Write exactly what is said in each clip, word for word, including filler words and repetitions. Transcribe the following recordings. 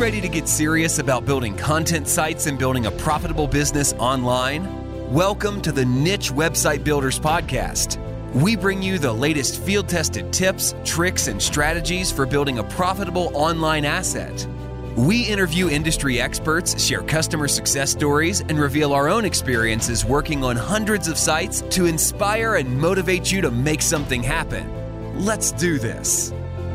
ready to get serious about building content sites and building a profitable business online? Welcome to the Niche Website Builders Podcast. We bring you the latest field-tested tips, tricks, and strategies for building a profitable online asset. We interview industry experts, share customer success stories, and reveal our own experiences working on hundreds of sites to inspire and motivate you to make something happen. Let's do this.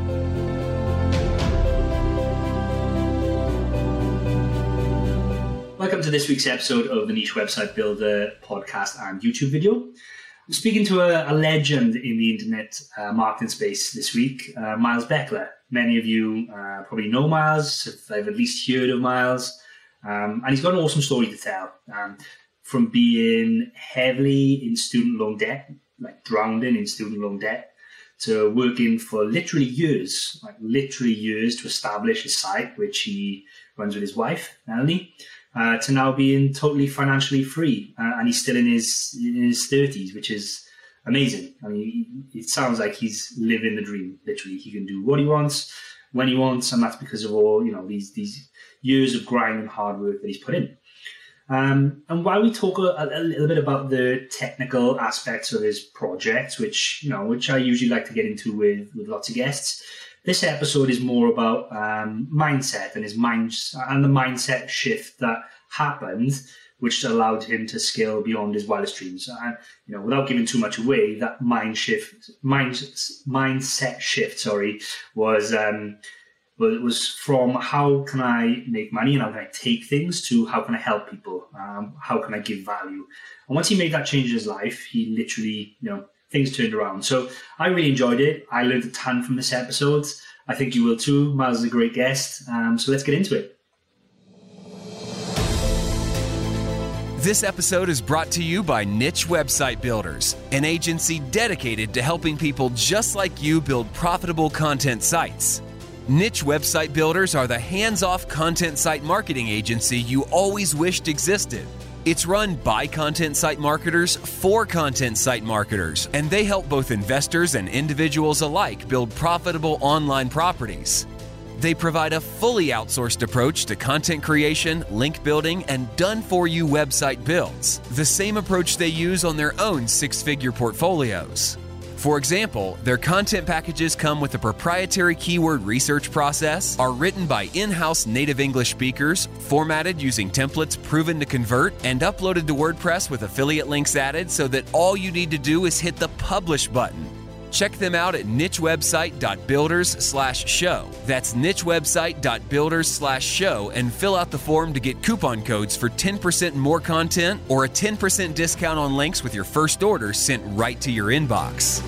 Welcome to this week's episode of the Niche Website Builder podcast and YouTube video. I'm speaking to a, a legend in the internet uh, marketing space this week, uh, Miles Beckler. Many of you uh, probably know Miles, if I've at least heard of Miles, um, and he's got an awesome story to tell. Um, from being heavily in student loan debt, like drowning in student loan debt, to working for literally years, like literally years to establish a site which he runs with his wife, Melanie. Uh, to now being totally financially free, uh, and he's still in his in his thirties, which is amazing. I mean, it sounds like he's living the dream. Literally, he can do what he wants, when he wants, and that's because of all you know these these years of grind and hard work that he's put in. Um, and while we talk a, a little bit about the technical aspects of his project, which you know, which I usually like to get into with with lots of guests. This episode is more about um, mindset and his mind and the mindset shift that happened, which allowed him to scale beyond his wildest dreams. And you know, without giving too much away, that mind shift, mind mindset shift, sorry, was um, was was from how can I make money and how can I take things to how can I help people, um, how can I give value. And once he made that change in his life, he literally, you know. Things turned around. So I really enjoyed it. I learned a ton from this episode. I think you will too. Miles is a great guest. Um, so let's get into it. This episode is brought to you by Niche Website Builders, an agency dedicated to helping people just like you build profitable content sites. Niche Website Builders are the hands-off content site marketing agency you always wished existed. It's run by content site marketers for content site marketers, and they help both investors and individuals alike build profitable online properties. They provide a fully outsourced approach to content creation, link building, and done-for-you website builds, the same approach they use on their own six-figure portfolios. For example, their content packages come with a proprietary keyword research process, are written by in-house native English speakers, formatted using templates proven to convert, and uploaded to WordPress with affiliate links added so that all you need to do is hit the publish button. Check them out at nichewebsite.builders slash show. That's nichewebsite.builders slash show and fill out the form to get coupon codes for ten percent more content or a ten percent discount on links with your first order sent right to your inbox.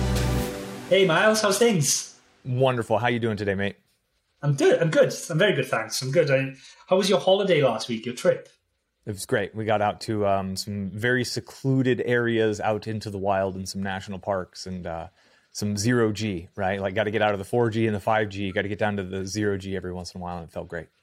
Hey Miles, how's things? Wonderful. How you doing today, mate? I'm good. I'm good. I'm very good, thanks. I'm good. I, how was your holiday last week, your trip? It was great. We got out to um, some very secluded areas out into the wild and some national parks and uh, some zero G, right? Like got to get out of the four G and the five G, got to get down to the zero G every once in a while, and it felt great.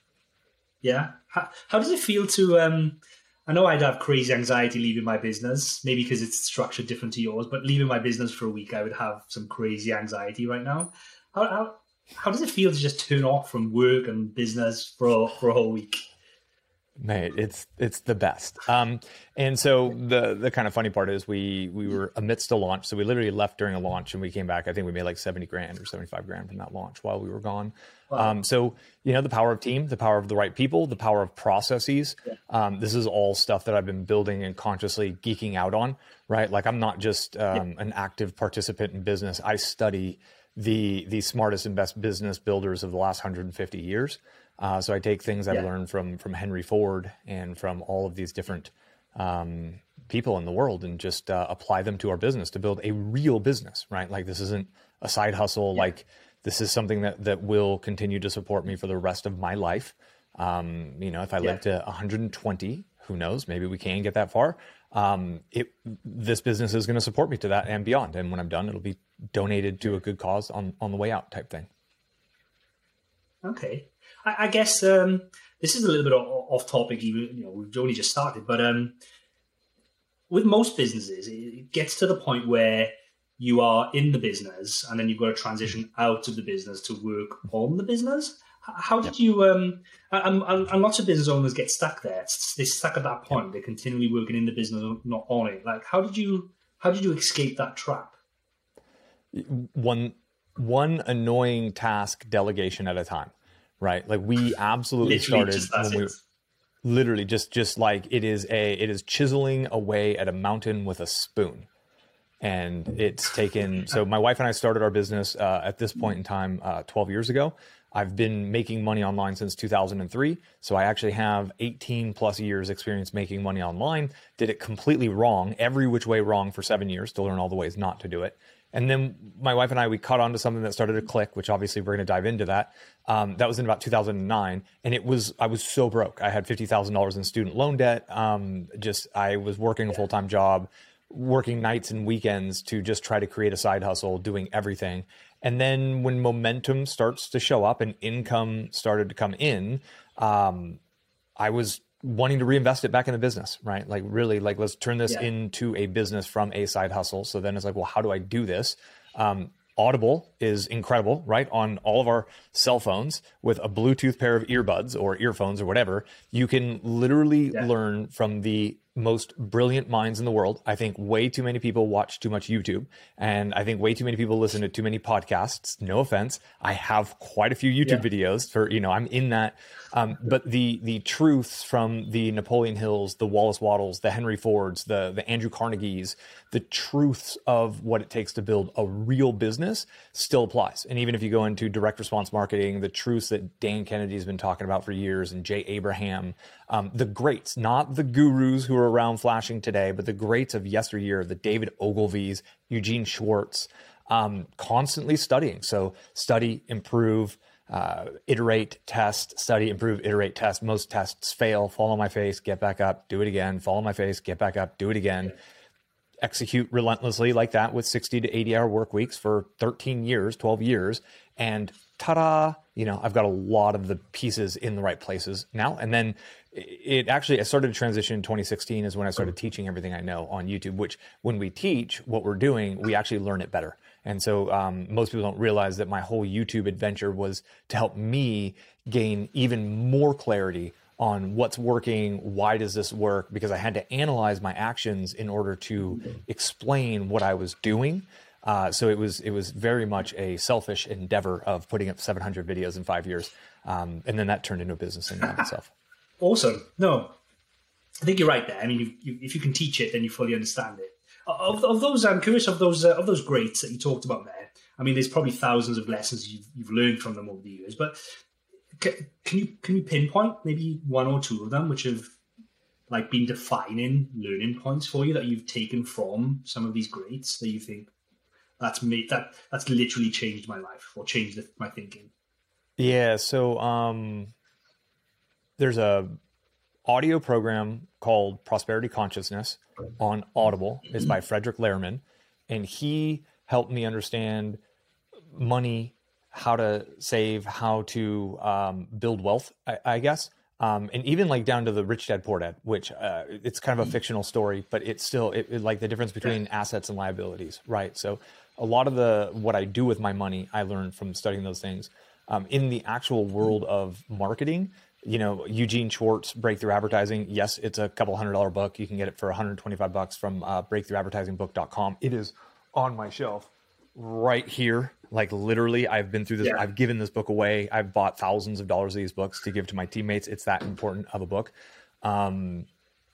Yeah. How, how does it feel to, um, I know I'd have crazy anxiety leaving my business, maybe because it's structured different to yours, but leaving my business for a week, I would have some crazy anxiety right now. How how, how does it feel to just turn off from work and business for, for a whole week? Mate, it's it's the best. Um, and so the the kind of funny part is we we were amidst a launch. So we literally left during a launch and we came back. I think we made like seventy grand or seventy-five grand from that launch while we were gone. Wow. Um, so, you know, the power of team, the power of the right people, the power of processes. Yeah. Um, this is all stuff that I've been building and consciously geeking out on, right? Like I'm not just um, yeah. an active participant in business. I study the the smartest and best business builders of the last one hundred fifty years. Uh, so I take things I've yeah. learned from from Henry Ford and from all of these different um, people in the world and just uh, apply them to our business to build a real business, right? Like this isn't a side hustle. Yeah. Like this is something that that will continue to support me for the rest of my life. Um, you know, if I yeah. live to one hundred twenty, who knows? Maybe we can get that far. Um, it this business is going to support me to that and beyond. And when I'm done, it'll be donated to a good cause on on the way out, type thing. Okay. I guess um, this is a little bit off topic, even, you know, we've only just started, but um, with most businesses, it gets to the point where you are in the business and then you've got to transition out of the business to work on the business. How did you? Um, and, and lots of business owners get stuck there. They're stuck at that point. They're continually working in the business, not on it. Like, how did you? How did you escape that trap? One one annoying task delegation at a time, right? Like we absolutely Literally started when we literally just just like it is a it is chiseling away at a mountain with a spoon. And it's taken, so my wife and I started our business uh, at this point in time, uh, twelve years ago. I've been making money online since two thousand three. So I actually have eighteen plus years experience making money online. Did it completely wrong, every which way wrong for seven years to learn all the ways not to do it. And then my wife and I, we caught on to something that started to click, which obviously we're going to dive into that. Um, that was in about two thousand nine. And it was, I was so broke. I had fifty thousand dollars in student loan debt. Um, just, I was working a full-time job, working nights and weekends to just try to create a side hustle, doing everything. And then when momentum starts to show up and income started to come in, um, I was wanting to reinvest it back in the business, right? Like really like, let's turn this yeah. into a business from a side hustle. So then it's like, well, how do I do this? Um, Audible is incredible, right? On all of our cell phones with a Bluetooth pair of earbuds or earphones or whatever, you can literally yeah. learn from the most brilliant minds in the world. I think way too many people watch too much YouTube, and I think way too many people listen to too many podcasts. No offense. I have quite a few YouTube yeah. videos for, you know, I'm in that. Um, but the the truths from the Napoleon Hills, the Wallace Wattles, the Henry Fords, the, the Andrew Carnegies, the truths of what it takes to build a real business still applies. And even if you go into direct response marketing, the truths that Dan Kennedy has been talking about for years and Jay Abraham, um, the greats, not the gurus who are around flashing today, but the greats of yesteryear, the David Ogilvy's, Eugene Schwartz, um, constantly studying. So study, improve, uh, iterate, test, study, improve, iterate, test. Most tests fail, fall on my face, get back up, do it again, fall on my face, get back up, do it again. Execute relentlessly like that with sixty to eighty hour work weeks for thirteen years, twelve years. And ta-da, you know, I've got a lot of the pieces in the right places now. And then it actually, I started to transition in twenty sixteen is when I started teaching everything I know on YouTube, which when we teach what we're doing, we actually learn it better. And so um, most people don't realize that my whole YouTube adventure was to help me gain even more clarity on what's working, why does this work, because I had to analyze my actions in order to explain what I was doing. Uh, so it was it was very much a selfish endeavor of putting up seven hundred videos in five years. Um, and then that turned into a business in and of itself. Awesome. No, I think you're right there. I mean, you, you, if you can teach it, then you fully understand it. Of, of those, I'm curious of those uh, of those greats that you talked about there. I mean, there's probably thousands of lessons you've, you've learned from them over the years, but can, can you can you pinpoint maybe one or two of them which have like been defining learning points for you that you've taken from some of these greats that you think that's made that that's literally changed my life or changed the, my thinking? Yeah. So um, there's a audio program called Prosperity Consciousness on Audible. It's by Frederick Lehrman, and he helped me understand money, how to save, how to um, build wealth, I, I guess. Um, and even like down to the Rich Dad Poor Dad, which uh, it's kind of a fictional story, but it's still it, it, like the difference between assets and liabilities, right? So a lot of the what I do with my money, I learned from studying those things. Um, in the actual world of marketing, you know, Eugene Schwartz, Breakthrough Advertising. Yes, it's a couple hundred dollar book. You can get it for one hundred twenty-five bucks from uh, breakthrough advertising book dot com. It is on my shelf right here. Like literally, I've been through this. Yeah. I've given this book away. I've bought thousands of dollars of these books to give to my teammates. It's that important of a book. Um,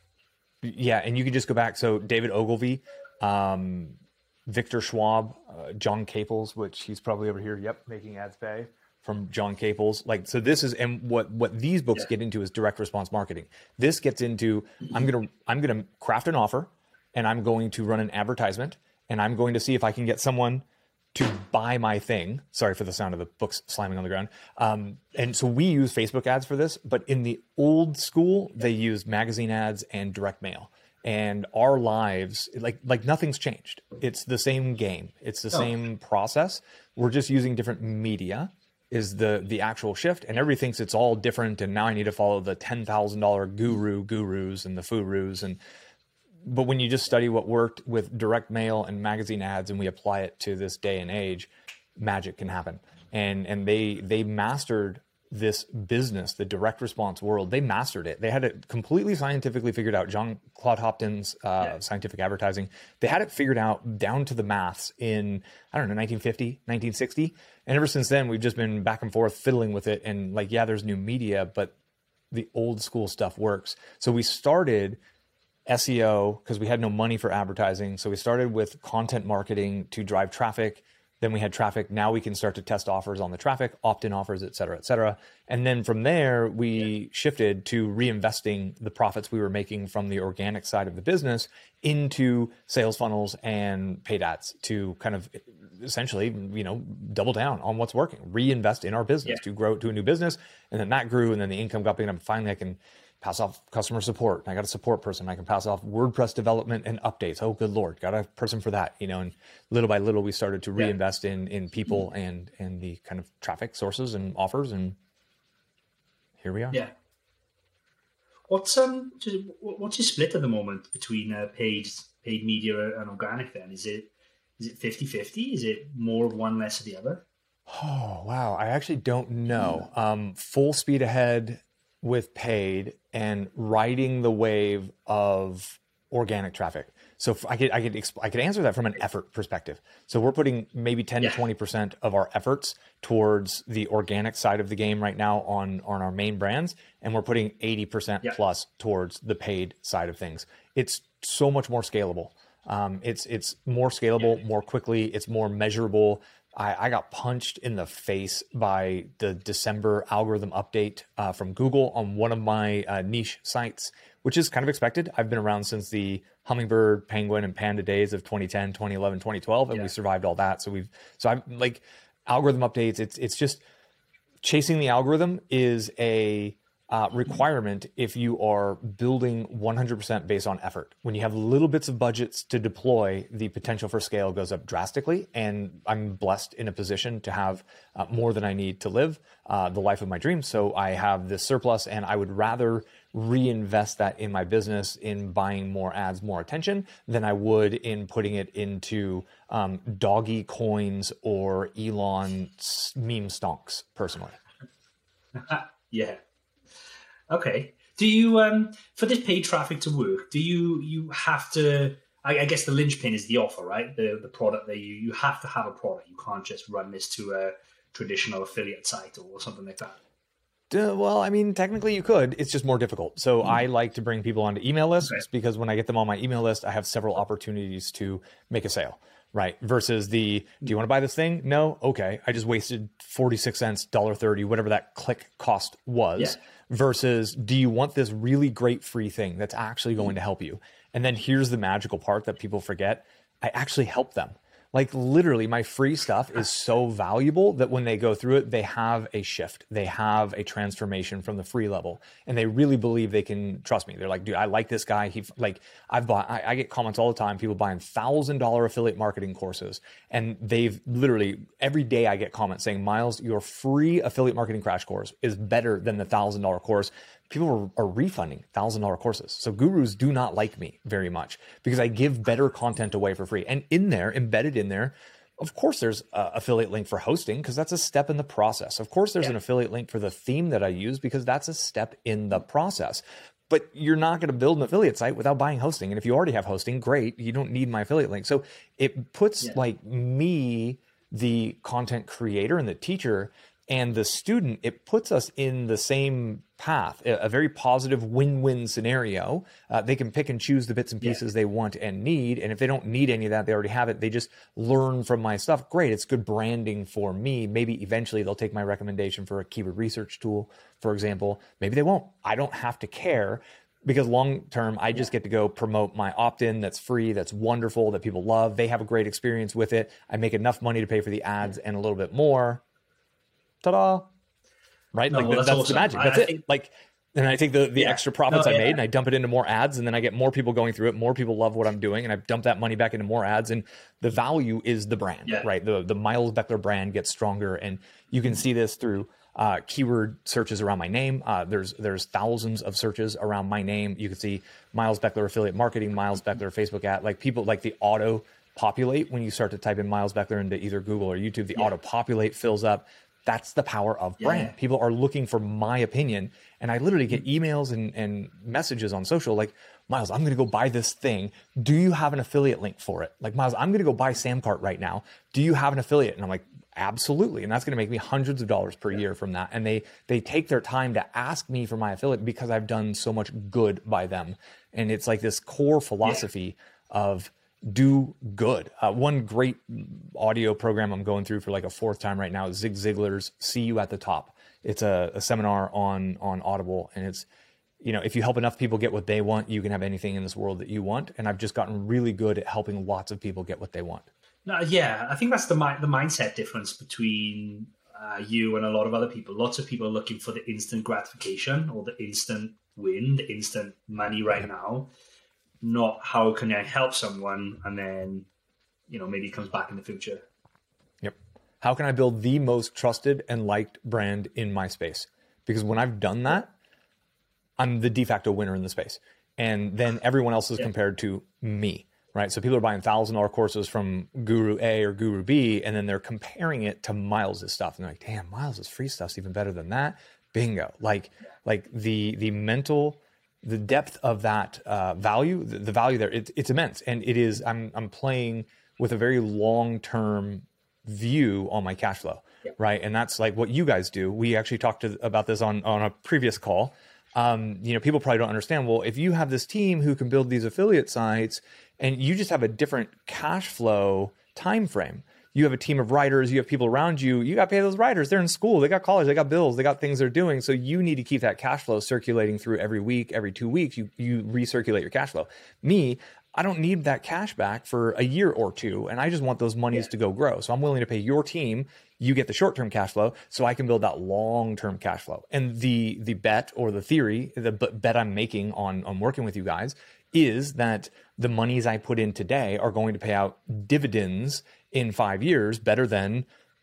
yeah, and you can just go back. So David Ogilvy, um, Victor Schwab, uh, John Caples, which he's probably over here. Yep, Making Ads Pay. From John Caples. Like, so this is, and what, what these books yeah. get into is direct response marketing. This gets into, I'm going to, I'm going to craft an offer and I'm going to run an advertisement and I'm going to see if I can get someone to buy my thing. Sorry for the sound of the books slamming on the ground. Um, and so we use Facebook ads for this, but in the old school, they used magazine ads and direct mail. And our lives, like, like nothing's changed. It's the same game. It's the oh. same process. We're just using different media is the the actual shift, and everybody thinks it's all different, and now I need to follow the ten thousand dollar guru gurus and the furus. And but when you just study what worked with direct mail and magazine ads and we apply it to this day and age, magic can happen. And and they they mastered this business, the direct response world. They mastered it. They had it completely scientifically figured out. Jean-Claude Hopton's uh, yeah. scientific advertising, they had it figured out down to the maths in, I don't know, nineteen fifty, nineteen sixty. And ever since then, we've just been back and forth fiddling with it. And like, yeah, there's new media, but the old school stuff works. So we started S E O because we had no money for advertising. So we started with content marketing to drive traffic. Then we had traffic. Now we can start to test offers on the traffic, opt-in offers, et cetera, et cetera. And then from there, we yeah. shifted to reinvesting the profits we were making from the organic side of the business into sales funnels and paid ads to kind of essentially, you know, double down on what's working, reinvest in our business yeah. to grow to a new business. And then that grew, and then the income got big, and finally I can pass off customer support. I got a support person. I can pass off WordPress development and updates. Oh, good Lord, got a person for that, you know, and little by little, we started to reinvest yeah. in, in people and, and the kind of traffic sources and offers. And here we are. Yeah. What's, um, what's your split at the moment between uh, paid, paid media and organic then? Is it, is it fifty fifty? Is it more of one, less of the other? Oh, wow. I actually don't know. Um, full speed ahead with paid and riding the wave of organic traffic. So if I could, I could, exp- I could answer that from an effort perspective. So we're putting maybe ten yeah. to twenty percent of our efforts towards the organic side of the game right now on, on our main brands. And we're putting eighty percent yeah. plus towards the paid side of things. It's so much more scalable. Um, it's, it's more scalable, more quickly. It's more measurable. I, I got punched in the face by the December algorithm update uh, from Google on one of my uh, niche sites, which is kind of expected. I've been around since the Hummingbird, Penguin, and Panda days of twenty ten, twenty eleven, twenty twelve, and yeah. we survived all that. So we've, so I'm like algorithm updates. It's, it's just chasing the algorithm is a uh, requirement if you are building one hundred percent based on effort. When you have little bits of budgets to deploy, the potential for scale goes up drastically. And I'm blessed in a position to have uh, more than I need to live uh, the life of my dreams. So I have this surplus, and I would rather reinvest that in my business in buying more ads, more attention, than I would in putting it into um, doggy coins or Elon meme stonks personally. Yeah. Okay. Do you, um, for this paid traffic to work, do you, you have to, I, I guess the linchpin is the offer, right? The the product that you, you have to have a product. You can't just run this to a traditional affiliate site or something like that. Uh, well, I mean, technically you could. It's just more difficult. So mm-hmm. I like to bring people onto email lists okay. because when I get them on my email list, I have several opportunities to make a sale, right? Versus the, do you want to buy this thing? No? Okay. I just wasted forty-six cents, one dollar thirty, whatever that click cost was. Yeah. Versus, do you want this really great free thing that's actually going to help you? And then here's the magical part that people forget. I actually help them. Like literally my free stuff is so valuable that when they go through it, they have a shift. They have a transformation from the free level, and they really believe they can trust me. They're like, dude, I like this guy. He like, I've bought, I, I get comments all the time, people buying thousand dollar affiliate marketing courses. And they've literally every day I get comments saying, Miles, your free affiliate marketing crash course is better than the thousand dollar course. People are, are refunding thousand dollar courses. So gurus do not like me very much because I give better content away for free. And in there, embedded in there, of course, there's an affiliate link for hosting because that's a step in the process. Of course, there's yeah. an affiliate link for the theme that I use because that's a step in the process. But you're not going to build an affiliate site without buying hosting. And if you already have hosting, great. You don't need my affiliate link. So it puts yeah. like me, the content creator and the teacher, and the student, it puts us in the same path, a, a very positive win-win scenario. Uh, they can pick and choose the bits and pieces yeah. they want and need. And if they don't need any of that, they already have it. They just learn from my stuff. Great. It's good branding for me. Maybe eventually they'll take my recommendation for a keyword research tool, for example. Maybe they won't. I don't have to care because long-term, I just get to go promote my opt-in that's free, that's wonderful, that people love. They have a great experience with it. I make enough money to pay for the ads and a little bit more. Ta-da! Right? No, like well, that's, that's that's the awesome. magic. That's I, it. I think, like, and I take the, the yeah. extra profits no, I yeah. made and I dump it into more ads, and then I get more people going through it. More people love what I'm doing, and I dump that money back into more ads. And the value is the brand, yeah. right? The the Miles Beckler brand gets stronger, and you can see this through uh, keyword searches around my name. Uh, there's there's thousands of searches around my name. You can see Miles Beckler affiliate marketing, Miles Beckler Facebook ad. Like people like the auto populate when you start to type in Miles Beckler into either Google or YouTube. The yeah. auto populate fills up. That's the power of brand. Yeah. People are looking for my opinion. And I literally get emails and, and messages on social like, Miles, I'm going to go buy this thing. Do you have an affiliate link for it? Like, Miles, I'm going to go buy Samcart right now. Do you have an affiliate? And I'm like, absolutely. And that's going to make me hundreds of dollars per yeah. year from that. And they they take their time to ask me for my affiliate because I've done so much good by them. And it's like this core philosophy yeah. of do good. Uh, one great audio program I'm going through for like a fourth time right now is Zig Ziglar's See You at the Top. It's a, a seminar on on Audible, and it's, you know, if you help enough people get what they want, you can have anything in this world that you want. And I've just gotten really good at helping lots of people get what they want. No, yeah, I think that's the the mindset difference between uh, you and a lot of other people. Lots of people are looking for the instant gratification or the instant win, the instant money right yep. now. Not how can I help someone, and then, you know, maybe it comes back in the future. Yep. How can I build the most trusted and liked brand in my space? Because when I've done that, I'm the de facto winner in the space. And then everyone else is yeah. compared to me, right? So people are buying one thousand dollars courses from Guru A or Guru B, and then they're comparing it to Miles' stuff. And they're like, damn, Miles' free stuff's even better than that. Bingo. Like, like the the mental... the depth of that uh, value, the, the value there, it, it's immense. And it is, I'm I'm playing with a very long-term view on my cash flow, yeah. right? And that's like what you guys do. We actually talked to, about this on, on a previous call. Um, you know, people probably don't understand, well, if you have this team who can build these affiliate sites and you just have a different cash flow time frame, you have a team of writers, you have people around you, you got to pay those writers. They're in school, they got college, they got bills, they got things they're doing. So you need to keep that cash flow circulating through every week, every two weeks, you, you recirculate your cash flow. Me, I don't need that cash back for a year or two. And I just want those monies yeah. to go grow. So I'm willing to pay your team. You get the short-term cash flow so I can build that long-term cash flow. And the, the bet or the theory, the bet I'm making on, on working with you guys is that the monies I put in today are going to pay out dividends in five years better than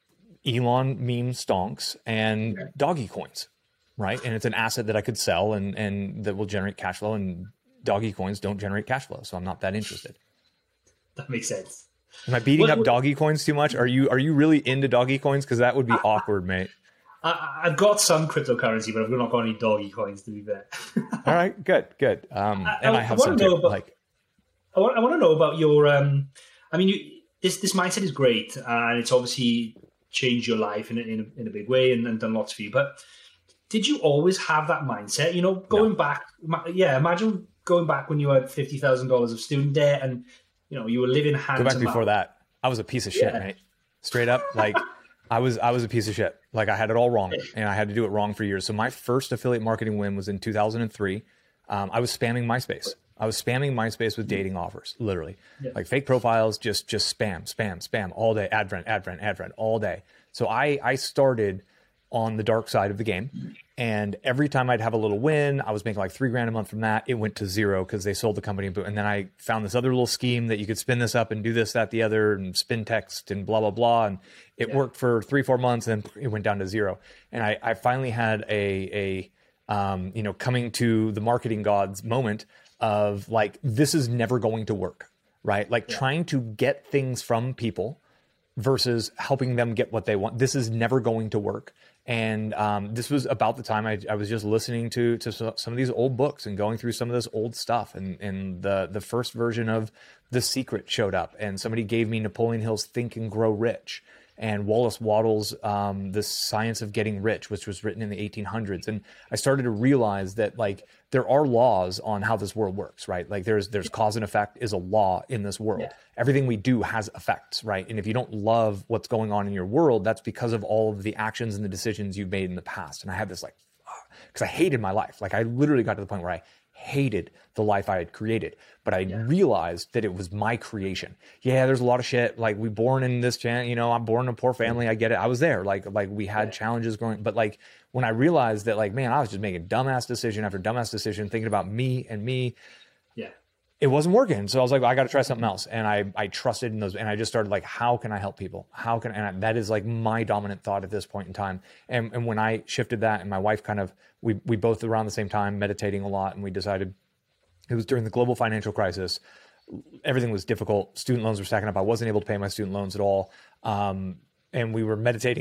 Elon meme stonks and okay. doggy coins, right? And it's an asset that I could sell and, and that will generate cash flow, and doggy coins don't generate cash flow. So I'm not that interested. That makes sense. Am I beating what, up what, doggy coins too much? Are you, are you really into doggy coins? Cause that would be I, awkward, mate. I, I've got some cryptocurrency, but I've not got any doggy coins to be fair. All right, good, good. Um, I, and I, I have I some too. About, like, I want, I want to know about your, um, I mean, you, this, this mindset is great, and it's obviously changed your life in a, in a, in a big way and, and done lots for you. But did you always have that mindset? You know, going no. back, yeah, imagine going back when you had fifty thousand dollars of student debt and, you know, you were living hand Go back to before mouth. that. I was a piece of shit, yeah. mate. Straight up. Like, I was I was a piece of shit. Like, I had it all wrong, and I had to do it wrong for years. So my first affiliate marketing win was in two thousand three. Um, I was spamming MySpace. I was spamming MySpace with dating offers, literally. Yeah. Like fake profiles, just just spam, spam, spam all day. Ad friend, ad friend, ad friend, all day. So I I started on the dark side of the game. And every time I'd have a little win, I was making like three grand a month from that. It went to zero because they sold the company. And then I found this other little scheme that you could spin this up and do this, that, the other, and spin text and blah, blah, blah. And it yeah. worked for three, four months, and then it went down to zero. And I, I finally had a, a um, you know, coming to the marketing gods moment of like, this is never going to work, right? Like yeah. trying to get things from people versus helping them get what they want. This is never going to work. And um, this was about the time I, I was just listening to to some of these old books and going through some of this old stuff. And, and the, the first version of The Secret showed up, and somebody gave me Napoleon Hill's Think and Grow Rich and Wallace Wattles' um, The Science of Getting Rich, which was written in the eighteen hundreds. And I started to realize that like there are laws on how this world works, right? Like there's there's cause and effect is a law in this world. Yeah. Everything we do has effects, right? And if you don't love what's going on in your world, that's because of all of the actions and the decisions you've made in the past. And I had this like, because I hated my life. Like I literally got to the point where I hated the life I had created, but I yeah. realized that it was my creation. Yeah, there's a lot of shit. Like we born in this, you know, I'm born in a poor family. I get it. I was there. Like, like we had yeah. challenges growing, but like when I realized that like, man, I was just making dumbass decision after dumbass decision, thinking about me and me. Yeah. It wasn't working. So I was like, well, I got to try something else. And I, I trusted in those. And I just started like, how can I help people? How can, and I, that is like my dominant thought at this point in time. And, and when I shifted that, and my wife kind of, we, we both around the same time meditating a lot. And we decided, it was during the global financial crisis. Everything was difficult. Student loans were stacking up. I wasn't able to pay my student loans at all. Um, and we were meditating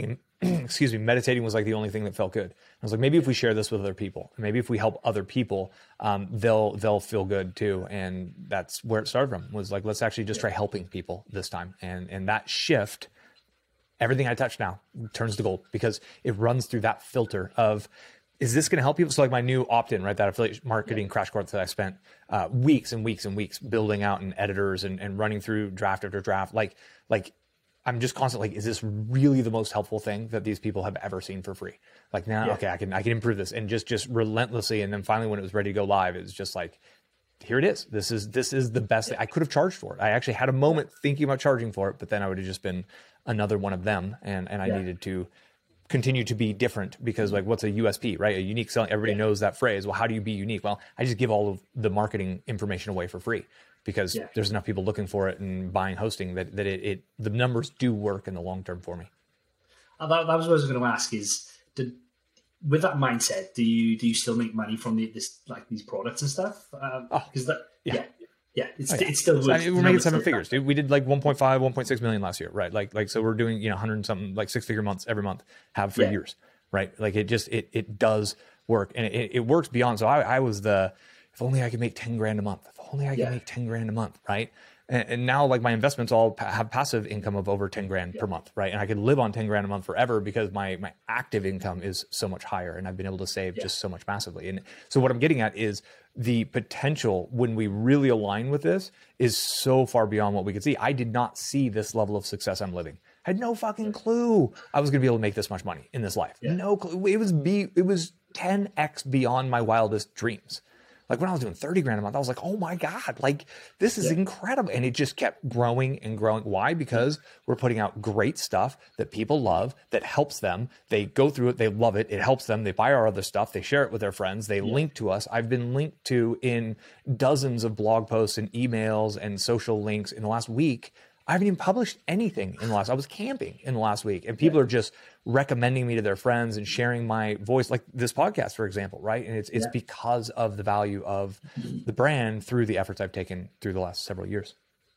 excuse me, meditating was like the only thing that felt good. I was like, maybe if we share this with other people, maybe if we help other people, um, they'll they'll feel good too. And that's where it started from. Was like, let's actually just try helping people this time. And and that shift, everything I touch now turns to gold because it runs through that filter of, is this going to help people? So like my new opt-in, right? That affiliate marketing crash course that I spent uh, weeks and weeks and weeks building out and editors and, and running through draft after draft. Like, like I'm just constantly like, is this really the most helpful thing that these people have ever seen for free? Like now, yeah. okay, I can, I can improve this, and just, just relentlessly. And then finally, when it was ready to go live, it was just like, here it is. This is, this is the best thing. I could have charged for it. I actually had a moment thinking about charging for it, but then I would have just been another one of them. And, and I yeah. needed to continue to be different because like, what's a U S P, right? A unique selling, everybody yeah. knows that phrase. Well, how do you be unique? Well, I just give all of the marketing information away for free because yeah. there's enough people looking for it and buying hosting that, that it, it, the numbers do work in the long term for me. Uh, that, that was what I was going to ask is, did, with that mindset, do you, do you still make money from the, this, like these products and stuff? Um, oh, cause that, yeah. yeah. Yeah, it's, oh, yeah. it's still so, I mean, we're making seven figures, dude. We did like one point five, one point six million last year, right? Like, like so we're doing, you know, one hundred and something, like six figure months every month, have for yeah. years, right? Like it just, it it does work, and it, it works beyond. So I, I was the, if only I could make ten grand a month, if only I could yeah. make ten grand a month, right? And, and now like my investments all pa- have passive income of over ten grand yeah. per month, right? And I could live on ten grand a month forever because my my active income is so much higher, and I've been able to save yeah. just so much massively. And so what I'm getting at is the potential when we really align with this is so far beyond what we could see. I did not see this level of success I'm living. I had no fucking clue I was going to be able to make this much money in this life. Yeah. No clue. It was be it was ten x beyond my wildest dreams. Like when I was doing thirty grand a month, I was like, oh my God, like this is yeah. incredible. And it just kept growing and growing. Why? Because we're putting out great stuff that people love, that helps them. They go through it. They love it. It helps them. They buy our other stuff. They share it with their friends. They yeah. link to us. I've been linked to in dozens of blog posts and emails and social links in the last week. I haven't even published anything in the last, I was camping in the last week, and people yeah. are just recommending me to their friends and sharing my voice, like this podcast, for example, right? And it's it's yeah. because of the value of the brand through the efforts I've taken through the last several years.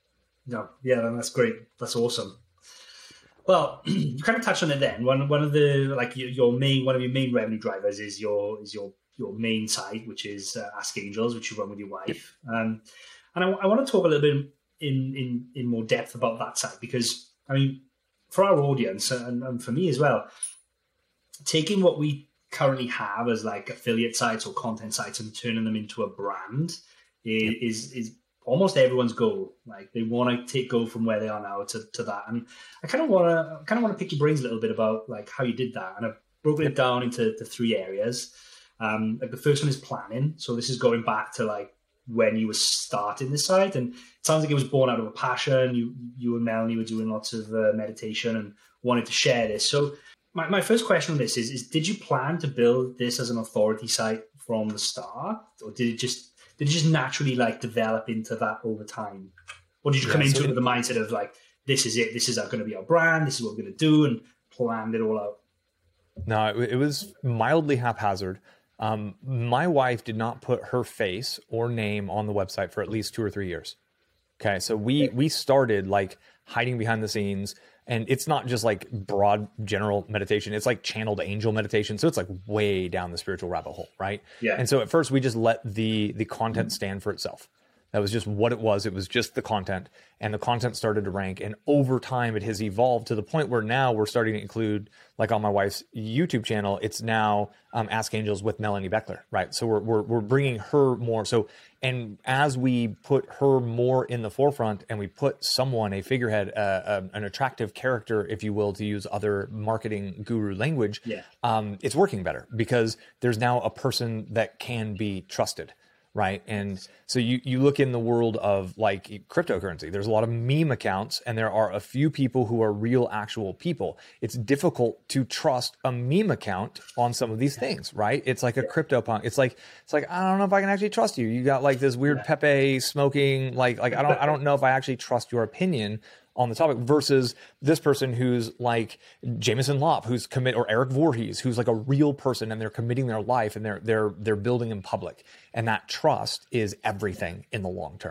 No, yeah, that's great. That's awesome. Well, you kind of touched on it then. One one of the like your main one of your main revenue drivers is your is your your main site, which is uh, Ask Angels, which you run with your wife. Um, and I, I want to talk a little bit in in in more depth about that site, because I mean, for our audience and, and for me as well, taking what we currently have as like affiliate sites or content sites and turning them into a brand is is, is almost everyone's goal. Like they want to take go from where they are now to, to that. And I kind of want to kind of want to pick your brains a little bit about like how you did that. And I've broken it down into the three areas. Um, like the first one is planning. So this is going back to like when you were starting the site, and it sounds like it was born out of a passion. You you and Melanie were doing lots of uh, meditation and wanted to share this. So my, my first question on this is, is did you plan to build this as an authority site from the start, or did it just did it just naturally like develop into that over time? Or did you come yeah, into so it with the mindset of like, this is it, this is going to be our brand, this is what we're going to do, and planned it all out? No, it, it was mildly haphazard. Um, my wife did not put her face or name on the website for at least two or three years. Okay. So we, we started like hiding behind the scenes, and it's not just like broad general meditation. It's like channeled angel meditation. So it's like way down the spiritual rabbit hole. Right. Yeah. And so at first we just let the, the content stand for itself. That was just what it was. It was just the content, and the content started to rank. And over time, it has evolved to the point where now we're starting to include, like on my wife's YouTube channel, it's now um, Ask Angels with Melanie Beckler, right? So we're, we're we're bringing her more. So, and as we put her more in the forefront, and we put someone, a figurehead, uh, uh, an attractive character, if you will, to use other marketing guru language, yeah. um, it's working better because there's now a person that can be trusted. Right. And so you, you look in the world of like cryptocurrency, there's a lot of meme accounts, and there are a few people who are real actual people. It's difficult to trust a meme account on some of these things, right? It's like a crypto punk. It's like, it's like, I don't know if I can actually trust you. You got like this weird Pepe smoking, like, like, I don't, I don't know if I actually trust your opinion on the topic, versus this person who's like Jameson Lopp, who's commit, or Eric Voorhees, who's like a real person, and they're committing their life, and they're they're they're building in public, and that trust is everything in the long term.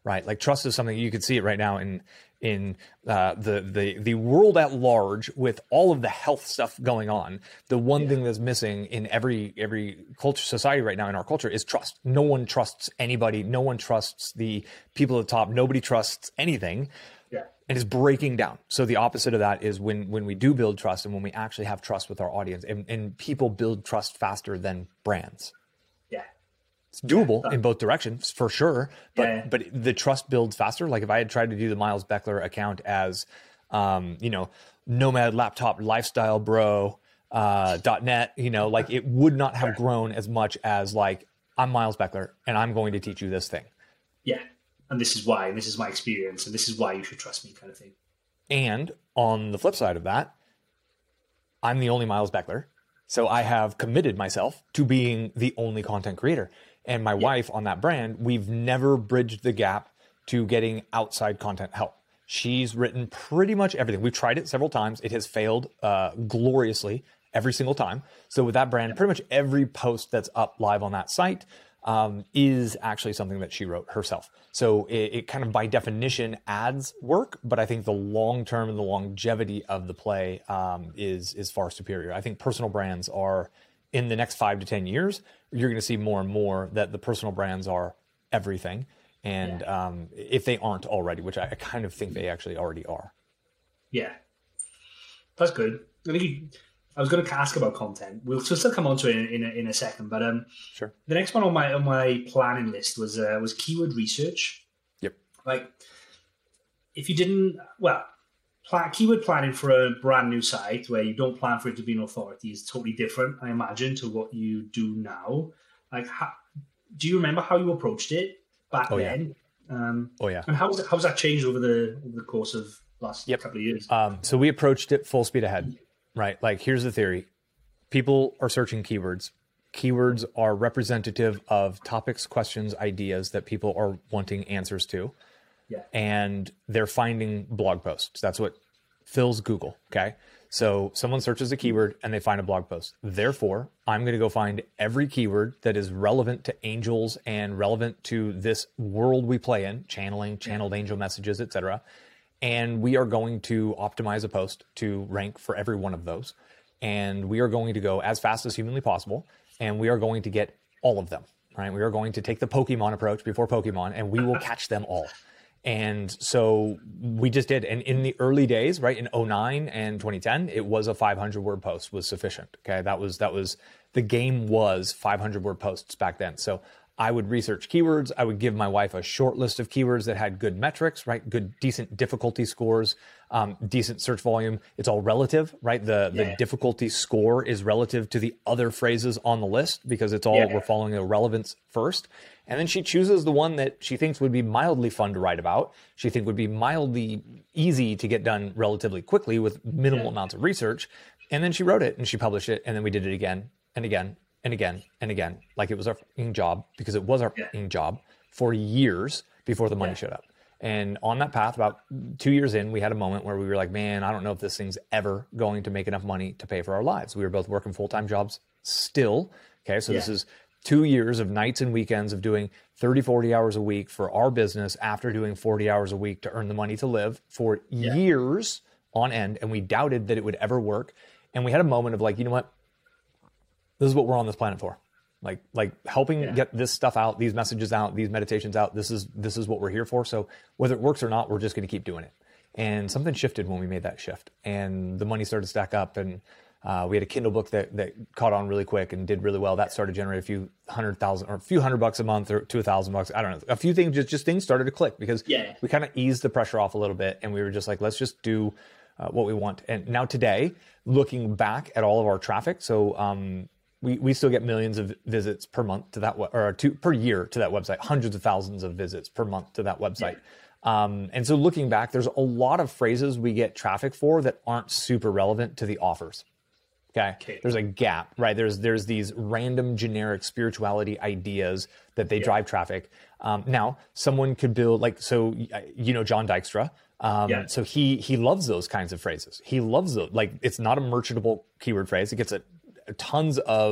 right? Like trust is something you can see it right now in in uh, the the the world at large with all of the health stuff going on. The one yeah. thing that's missing in every every culture society right now in our culture is trust. No one trusts anybody. No one trusts the people at the top. Nobody trusts anything. Yeah. And it's breaking down. So the opposite of that is when when we do build trust and when we actually have trust with our audience, and, and people build trust faster than brands. Yeah. It's doable yeah. in both directions for sure, but yeah. but the trust builds faster. Like if I had tried to do the Miles Beckler account as, um, you know, Nomad Laptop Lifestyle Bro uh, .net, you know, like it would not have grown as much as like I'm Miles Beckler and I'm going to teach you this thing. Yeah, and this is why, and this is my experience, and this is why you should trust me, kind of thing. And on the flip side of that, I'm the only Miles Beckler, so I have committed myself to being the only content creator. And my yeah. wife on that brand, we've never bridged the gap to getting outside content help. She's written pretty much everything. We've tried it several times. It has failed uh, gloriously every single time. So with that brand, yeah. pretty much every post that's up live on that site um, is actually something that she wrote herself. So it, it kind of by definition adds work, but I think the long term and the longevity of the play um, is is far superior. I think personal brands are, in the next five to ten years, you're going to see more and more that the personal brands are everything. And yeah. um, if they aren't already, which I, I kind of think they actually already are. Yeah, that's good. I think you, I was going to ask about content. We'll still come on to it in, in, a, in a second. But um, sure. The next one on my on my planning list was uh, was keyword research. Yep. Like, if you didn't, well, plan, keyword planning for a brand new site where you don't plan for it to be an authority is totally different, I imagine, to what you do now. Like, how, do you remember how you approached it back oh, then? Yeah. Um, oh yeah. And how's how's that changed over the over the course of last yep. couple of years? Um, so we approached it full speed ahead, right? Like, here's the theory: people are searching keywords. Keywords are representative of topics, questions, ideas that people are wanting answers to. Yeah. And they're finding blog posts. That's what fills Google. Okay. So someone searches a keyword and they find a blog post. Therefore, I'm going to go find every keyword that is relevant to angels and relevant to this world we play in, channeling, channeled angel messages, et cetera. And we are going to optimize a post to rank for every one of those. And we are going to go as fast as humanly possible. And we are going to get all of them, right? We are going to take the Pokemon approach before Pokemon, and we will catch them all. And so we just did. And in the early days, right, in oh nine and twenty ten, it was a five hundred word post was sufficient. Okay. That was, that was, the game was five hundred word posts back then. So I would research keywords. I would give my wife a short list of keywords that had good metrics, right? Good, decent difficulty scores, um, decent search volume. It's all relative, right? The, yeah. the difficulty score is relative to the other phrases on the list because it's all, yeah. we're following the relevance first. And then she chooses the one that she thinks would be mildly fun to write about. She think would be mildly easy to get done relatively quickly with minimal yeah. amounts of research. And then she wrote it and she published it. And then we did it again and again and again and again, like it was our f***ing job, because it was our yeah. f***ing job for years before the money yeah. showed up. And on that path, about two years in, we had a moment where we were like, man, I don't know if this thing's ever going to make enough money to pay for our lives. We were both working full-time jobs still. Okay. So yeah. this is two years of nights and weekends of doing thirty, forty hours a week for our business after doing forty hours a week to earn the money to live for yeah. years on end. And we doubted that it would ever work. And we had a moment of like, you know what? This is what we're on this planet for. Like, like helping yeah. get this stuff out, these messages out, these meditations out. This is, this is what we're here for. So whether it works or not, we're just going to keep doing it. And something shifted when we made that shift, and the money started to stack up, and uh, we had a Kindle book that, that caught on really quick and did really well. That started to generate a few hundred thousand or a few hundred bucks a month or to a thousand bucks. I don't know. A few things, just, just things started to click because yeah. we kind of eased the pressure off a little bit, and we were just like, let's just do uh, what we want. And now today, looking back at all of our traffic, so, um, We we still get millions of visits per month to that, or to, per year to that website, hundreds of thousands of visits per month to that website. Yeah. Um, and so looking back, there's a lot of phrases we get traffic for that aren't super relevant to the offers. Okay. okay. There's a gap, right? There's, there's these random generic spirituality ideas that they yeah. drive traffic. Um, now someone could build like, so, you know, John Dykstra. Um, yeah. So he, he loves those kinds of phrases. He loves those. Like, it's not a merchantable keyword phrase. It gets a, tons of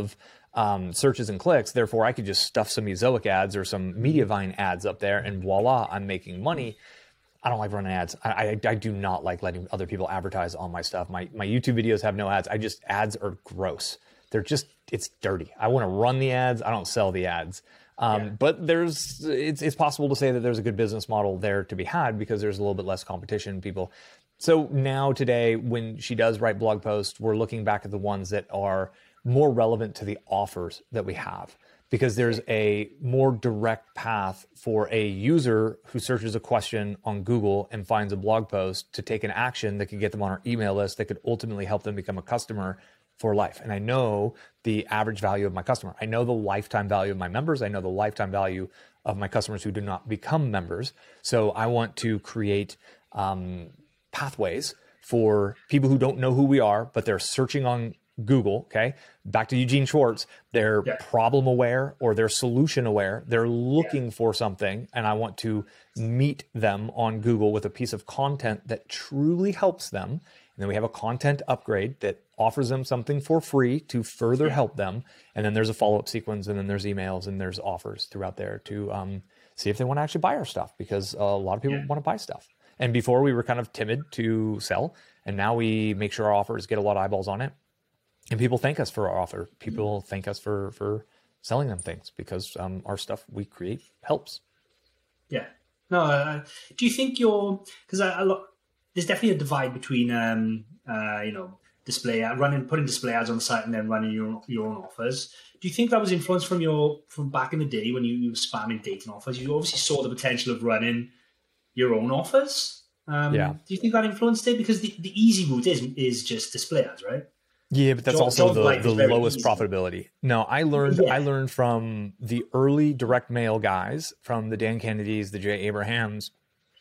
um, searches and clicks. Therefore, I could just stuff some Ezoic ads or some Mediavine ads up there, and voila, I'm making money. I don't like running ads. I, I, I do not like letting other people advertise on my stuff. My my YouTube videos have no ads. I just, ads are gross. They're just, it's dirty. I want to run the ads. I don't sell the ads. Um, yeah. But there's, it's it's possible to say that there's a good business model there to be had because there's a little bit less competition. People. So now today, when she does write blog posts, we're looking back at the ones that are more relevant to the offers that we have, because there's a more direct path for a user who searches a question on Google and finds a blog post to take an action that could get them on our email list that could ultimately help them become a customer for life. And I know the average value of my customer. I know the lifetime value of my members. I know the lifetime value of my customers who do not become members. So I want to create um, pathways for people who don't know who we are, but they're searching on Google, okay? Back to Eugene Schwartz, they're yeah. problem aware or they're solution aware. They're looking yeah. for something, and I want to meet them on Google with a piece of content that truly helps them. And then we have a content upgrade that offers them something for free to further yeah. help them. And then there's a follow-up sequence, and then there's emails, and there's offers throughout there to um, see if they want to actually buy our stuff, because a lot of people yeah. want to buy stuff. And before we were kind of timid to sell, and now we make sure our offers get a lot of eyeballs on it. And people thank us for our offer. People thank us for, for selling them things because um, our stuff we create helps. Yeah. No, uh, do you think you're, because a lot, there's definitely a divide between, um, uh, you know, display ad, running, putting display ads on the site and then running your own, your own offers. Do you think that was influenced from your, from back in the day when you, you were spamming dating offers? You obviously saw the potential of running your own offers. Um, yeah. Do you think that influenced it? Because the, the easy route is, is just display ads, right? Yeah, but that's Job, also job the, the lowest easy. profitability. No, I learned yeah. I learned from the early direct mail guys, from the Dan Kennedys, the Jay Abrahams.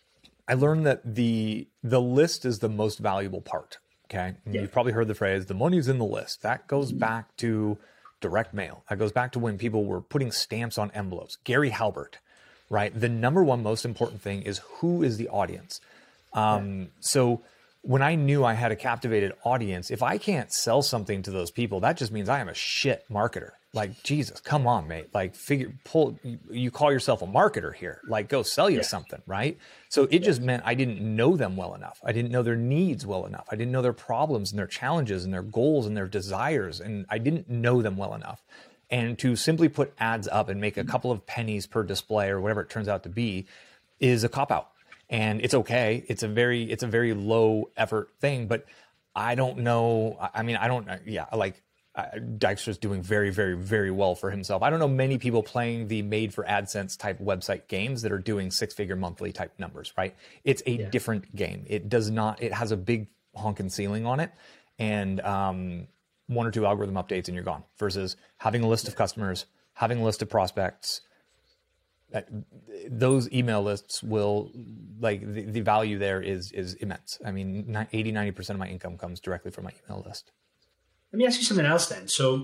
I learned that the the list is the most valuable part. Okay, and yeah. you've probably heard the phrase "the money's in the list." That goes back to direct mail. That goes back to when people were putting stamps on envelopes. Gary Halbert, right? The number one most important thing is who is the audience. Um, yeah. So. When I knew I had a captivated audience, if I can't sell something to those people, that just means I am a shit marketer. Like, Jesus, come on, mate. Like, figure, pull, you, you call yourself a marketer here. Like, go sell you yeah. something, right? So it yeah. just meant I didn't know them well enough. I didn't know their needs well enough. I didn't know their problems and their challenges and their goals and their desires. And I didn't know them well enough. And to simply put ads up and make a couple of pennies per display or whatever it turns out to be is a cop-out. And it's okay. It's a very, it's a very low effort thing, but I don't know. I mean, I don't, yeah, like uh, Dykstra's doing very, very, very well for himself. I don't know many people playing the made for AdSense type website games that are doing six figure monthly type numbers, right? It's a yeah. different game. It does not, it has a big honking ceiling on it. And um, one or two algorithm updates and you're gone, versus having a list of customers, having a list of prospects. That those email lists will, like, the, the value there is is immense. I mean, eighty, ninety percent of my income comes directly from my email list. Let me ask you something else then. So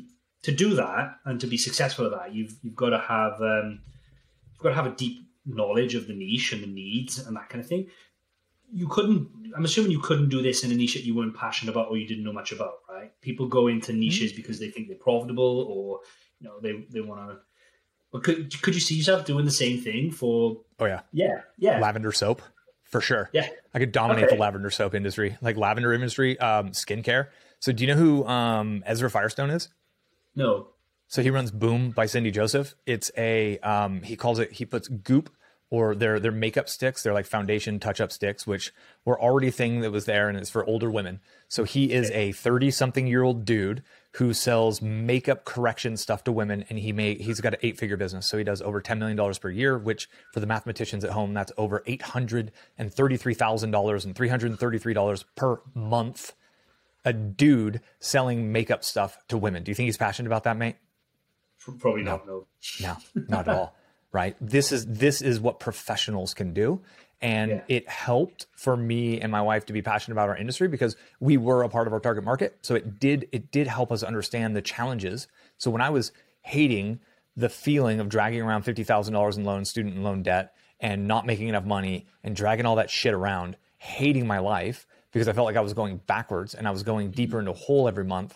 to do that and to be successful at that, you've you've got to have um, you've got to have a deep knowledge of the niche and the needs and that kind of thing. You couldn't, I'm assuming you couldn't do this in a niche that you weren't passionate about or you didn't know much about, right? People go into niches mm-hmm. because they think they're profitable, or, you know, they, they want to. But could could you see yourself doing the same thing for? Oh yeah, yeah, yeah. Lavender soap, for sure. Yeah, I could dominate okay. the lavender soap industry, like lavender industry, um, skincare. So do you know who um, Ezra Firestone is? No. So he runs Boom by Cindy Joseph. It's a um, he calls it. He puts Goop, or their their makeup sticks. They're like foundation touch up sticks, which were already a thing that was there, and it's for older women. So he is a thirty something year old dude who sells makeup correction stuff to women, and he may he's got an eight figure business. So he does over ten million dollars per year, which for the mathematicians at home, that's over eight hundred thirty-three thousand dollars and three hundred thirty-three dollars per month. A dude selling makeup stuff to women. Do you think he's passionate about that, mate? Probably not. No, no, not at all. Right. This is this is what professionals can do. And yeah. it helped for me and my wife to be passionate about our industry because we were a part of our target market. So it did it did help us understand the challenges. So when I was hating the feeling of dragging around fifty thousand dollars in loan, student loan debt, and not making enough money and dragging all that shit around, hating my life because I felt like I was going backwards and I was going deeper into a hole every month,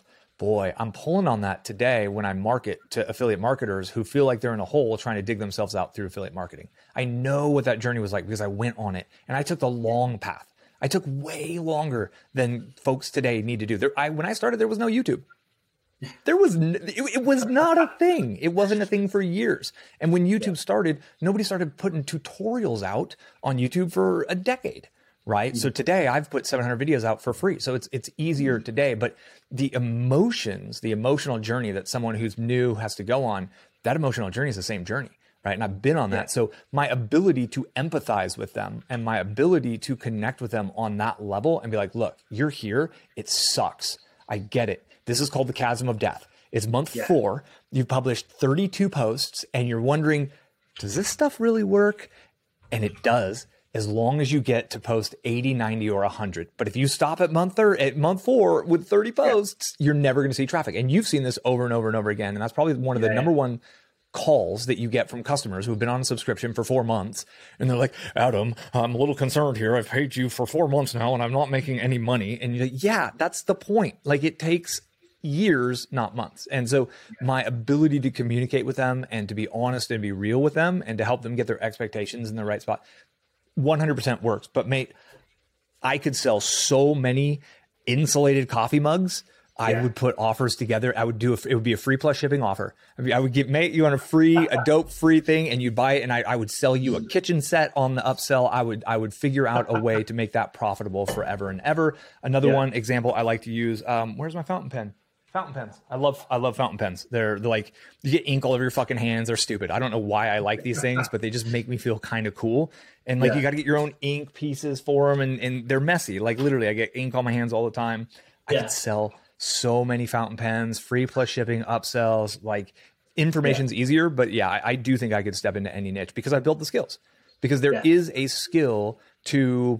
boy, I'm pulling on that today when I market to affiliate marketers who feel like they're in a hole trying to dig themselves out through affiliate marketing. I know what that journey was like because I went on it and I took the long path. I took way longer than folks today need to do. There, I, when I started, there was no YouTube. There was, n- it, it was not a thing. It wasn't a thing for years. And when YouTube yeah. started, nobody started putting tutorials out on YouTube for a decade, right? Mm-hmm. So today I've put seven hundred videos out for free. So it's, it's easier mm-hmm. today, but the emotions, the emotional journey that someone who's new has to go on, that emotional journey is the same journey. Right. And I've been on that. So my ability to empathize with them and my ability to connect with them on that level and be like, look, you're here. It sucks. I get it. This is called the chasm of death. It's month yeah. four. You've published thirty-two posts and you're wondering, does this stuff really work? And it does, as long as you get to post eighty, ninety, or one hundred. But if you stop at month thir- at month four with thirty posts, yeah. you're never going to see traffic. And you've seen this over and over and over again. And that's probably one of the yeah. number one calls that you get from customers who've been on a subscription for four months. And they're like, Adam, I'm a little concerned here. I've paid you for four months now and I'm not making any money. And you're like, yeah, that's the point. Like it takes years, not months. And so my ability to communicate with them and to be honest and be real with them and to help them get their expectations in the right spot, one hundred percent works. But mate, I could sell so many insulated coffee mugs. I yeah. would put offers together. I would do a, it would be a free plus shipping offer. I, mean, I would give mate you on a free, a dope free thing, and you'd buy it. And I, I would sell you a kitchen set on the upsell. I would, I would figure out a way to make that profitable forever and ever. Another yeah. one example I like to use. Um, where's my fountain pen? Fountain pens. I love, I love fountain pens. They're, they're like, you get ink all over your fucking hands. They're stupid. I don't know why I like these things, but they just make me feel kind of cool. And like, yeah. you got to get your own ink pieces for them, and, and they're messy. Like literally, I get ink on my hands all the time. I yeah. could sell so many fountain pens, free plus shipping, upsells. Like information's yeah. easier, but yeah, I, I do think I could step into any niche because I built the skills. Because there yeah. is a skill to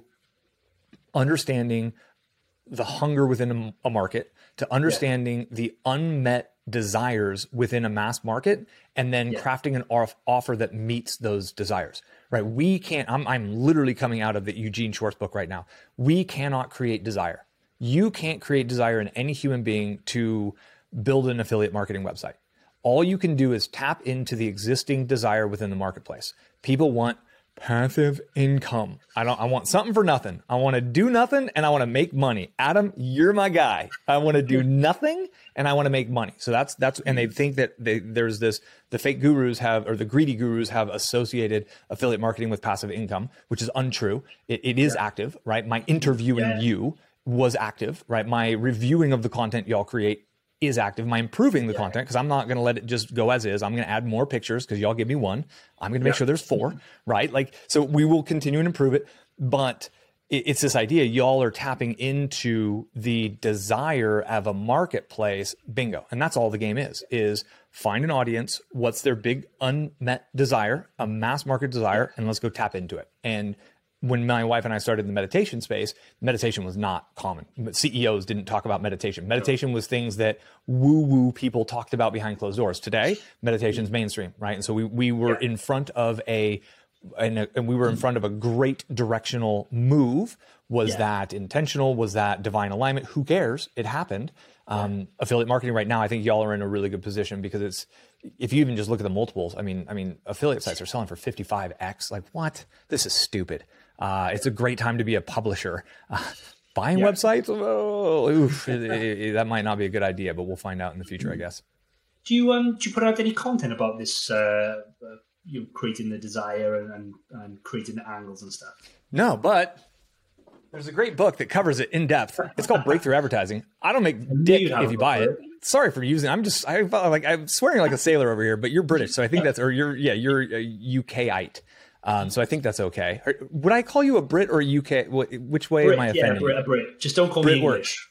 understanding the hunger within a, a market, to understanding yeah. the unmet desires within a mass market, and then yeah. crafting an off- offer that meets those desires. Right? We can't. I'm, I'm literally coming out of the Eugene Schwartz book right now. We cannot create desire. You can't create desire in any human being to build an affiliate marketing website. All you can do is tap into the existing desire within the marketplace. People want passive income. I don't, I want something for nothing. I want to do nothing and I want to make money. Adam, you're my guy. I want to do nothing and I want to make money. So that's, that's, and they think that they, there's this, the fake gurus have, or the greedy gurus have associated affiliate marketing with passive income, which is untrue. It, it is yeah. active, right? My interviewing yeah. you was active, right? My reviewing of the content y'all create is active. My improving the yeah. content, because I'm not going to let it just go as is. I'm going to add more pictures because y'all give me one. I'm going to make yeah. sure there's four, right? Like, so we will continue and improve it. But it, it's this idea, y'all are tapping into the desire of a marketplace. Bingo. And that's all the game is, is find an audience. What's their big unmet desire, a mass market desire, and let's go tap into it. And when my wife and I started in the meditation space, meditation was not common. C E Os didn't talk about meditation. Meditation was things that woo-woo people talked about behind closed doors. Today, meditation's mainstream, right? And so we we were yeah. in front of a, and, a, and we were in front of a great directional move. Was yeah. that intentional? Was that divine alignment? Who cares? It happened. Um, yeah. Affiliate marketing right now, I think y'all are in a really good position because it's, if you even just look at the multiples, I mean, I mean, affiliate sites are selling for fifty-five x. Like, what? This is stupid. Uh, it's a great time to be a publisher. Uh, buying yeah. websites, oh, oof, it, it, it, that might not be a good idea, but we'll find out in the future, I guess. Do you um do you put out any content about this? Uh, uh, you know, creating the desire and, and and creating the angles and stuff. No, but there's a great book that covers it in depth. It's called Breakthrough Advertising. I don't make dick if you buy it. it. Sorry for using. I'm just I felt like I'm swearing like a sailor over here, but you're British, so I think that's or you're yeah you're a UKite. Um, so I think that's okay. Would I call you a Brit or a U K? Which way Brit, am I yeah, offending? Brit, a Brit. Just don't call Brit me English.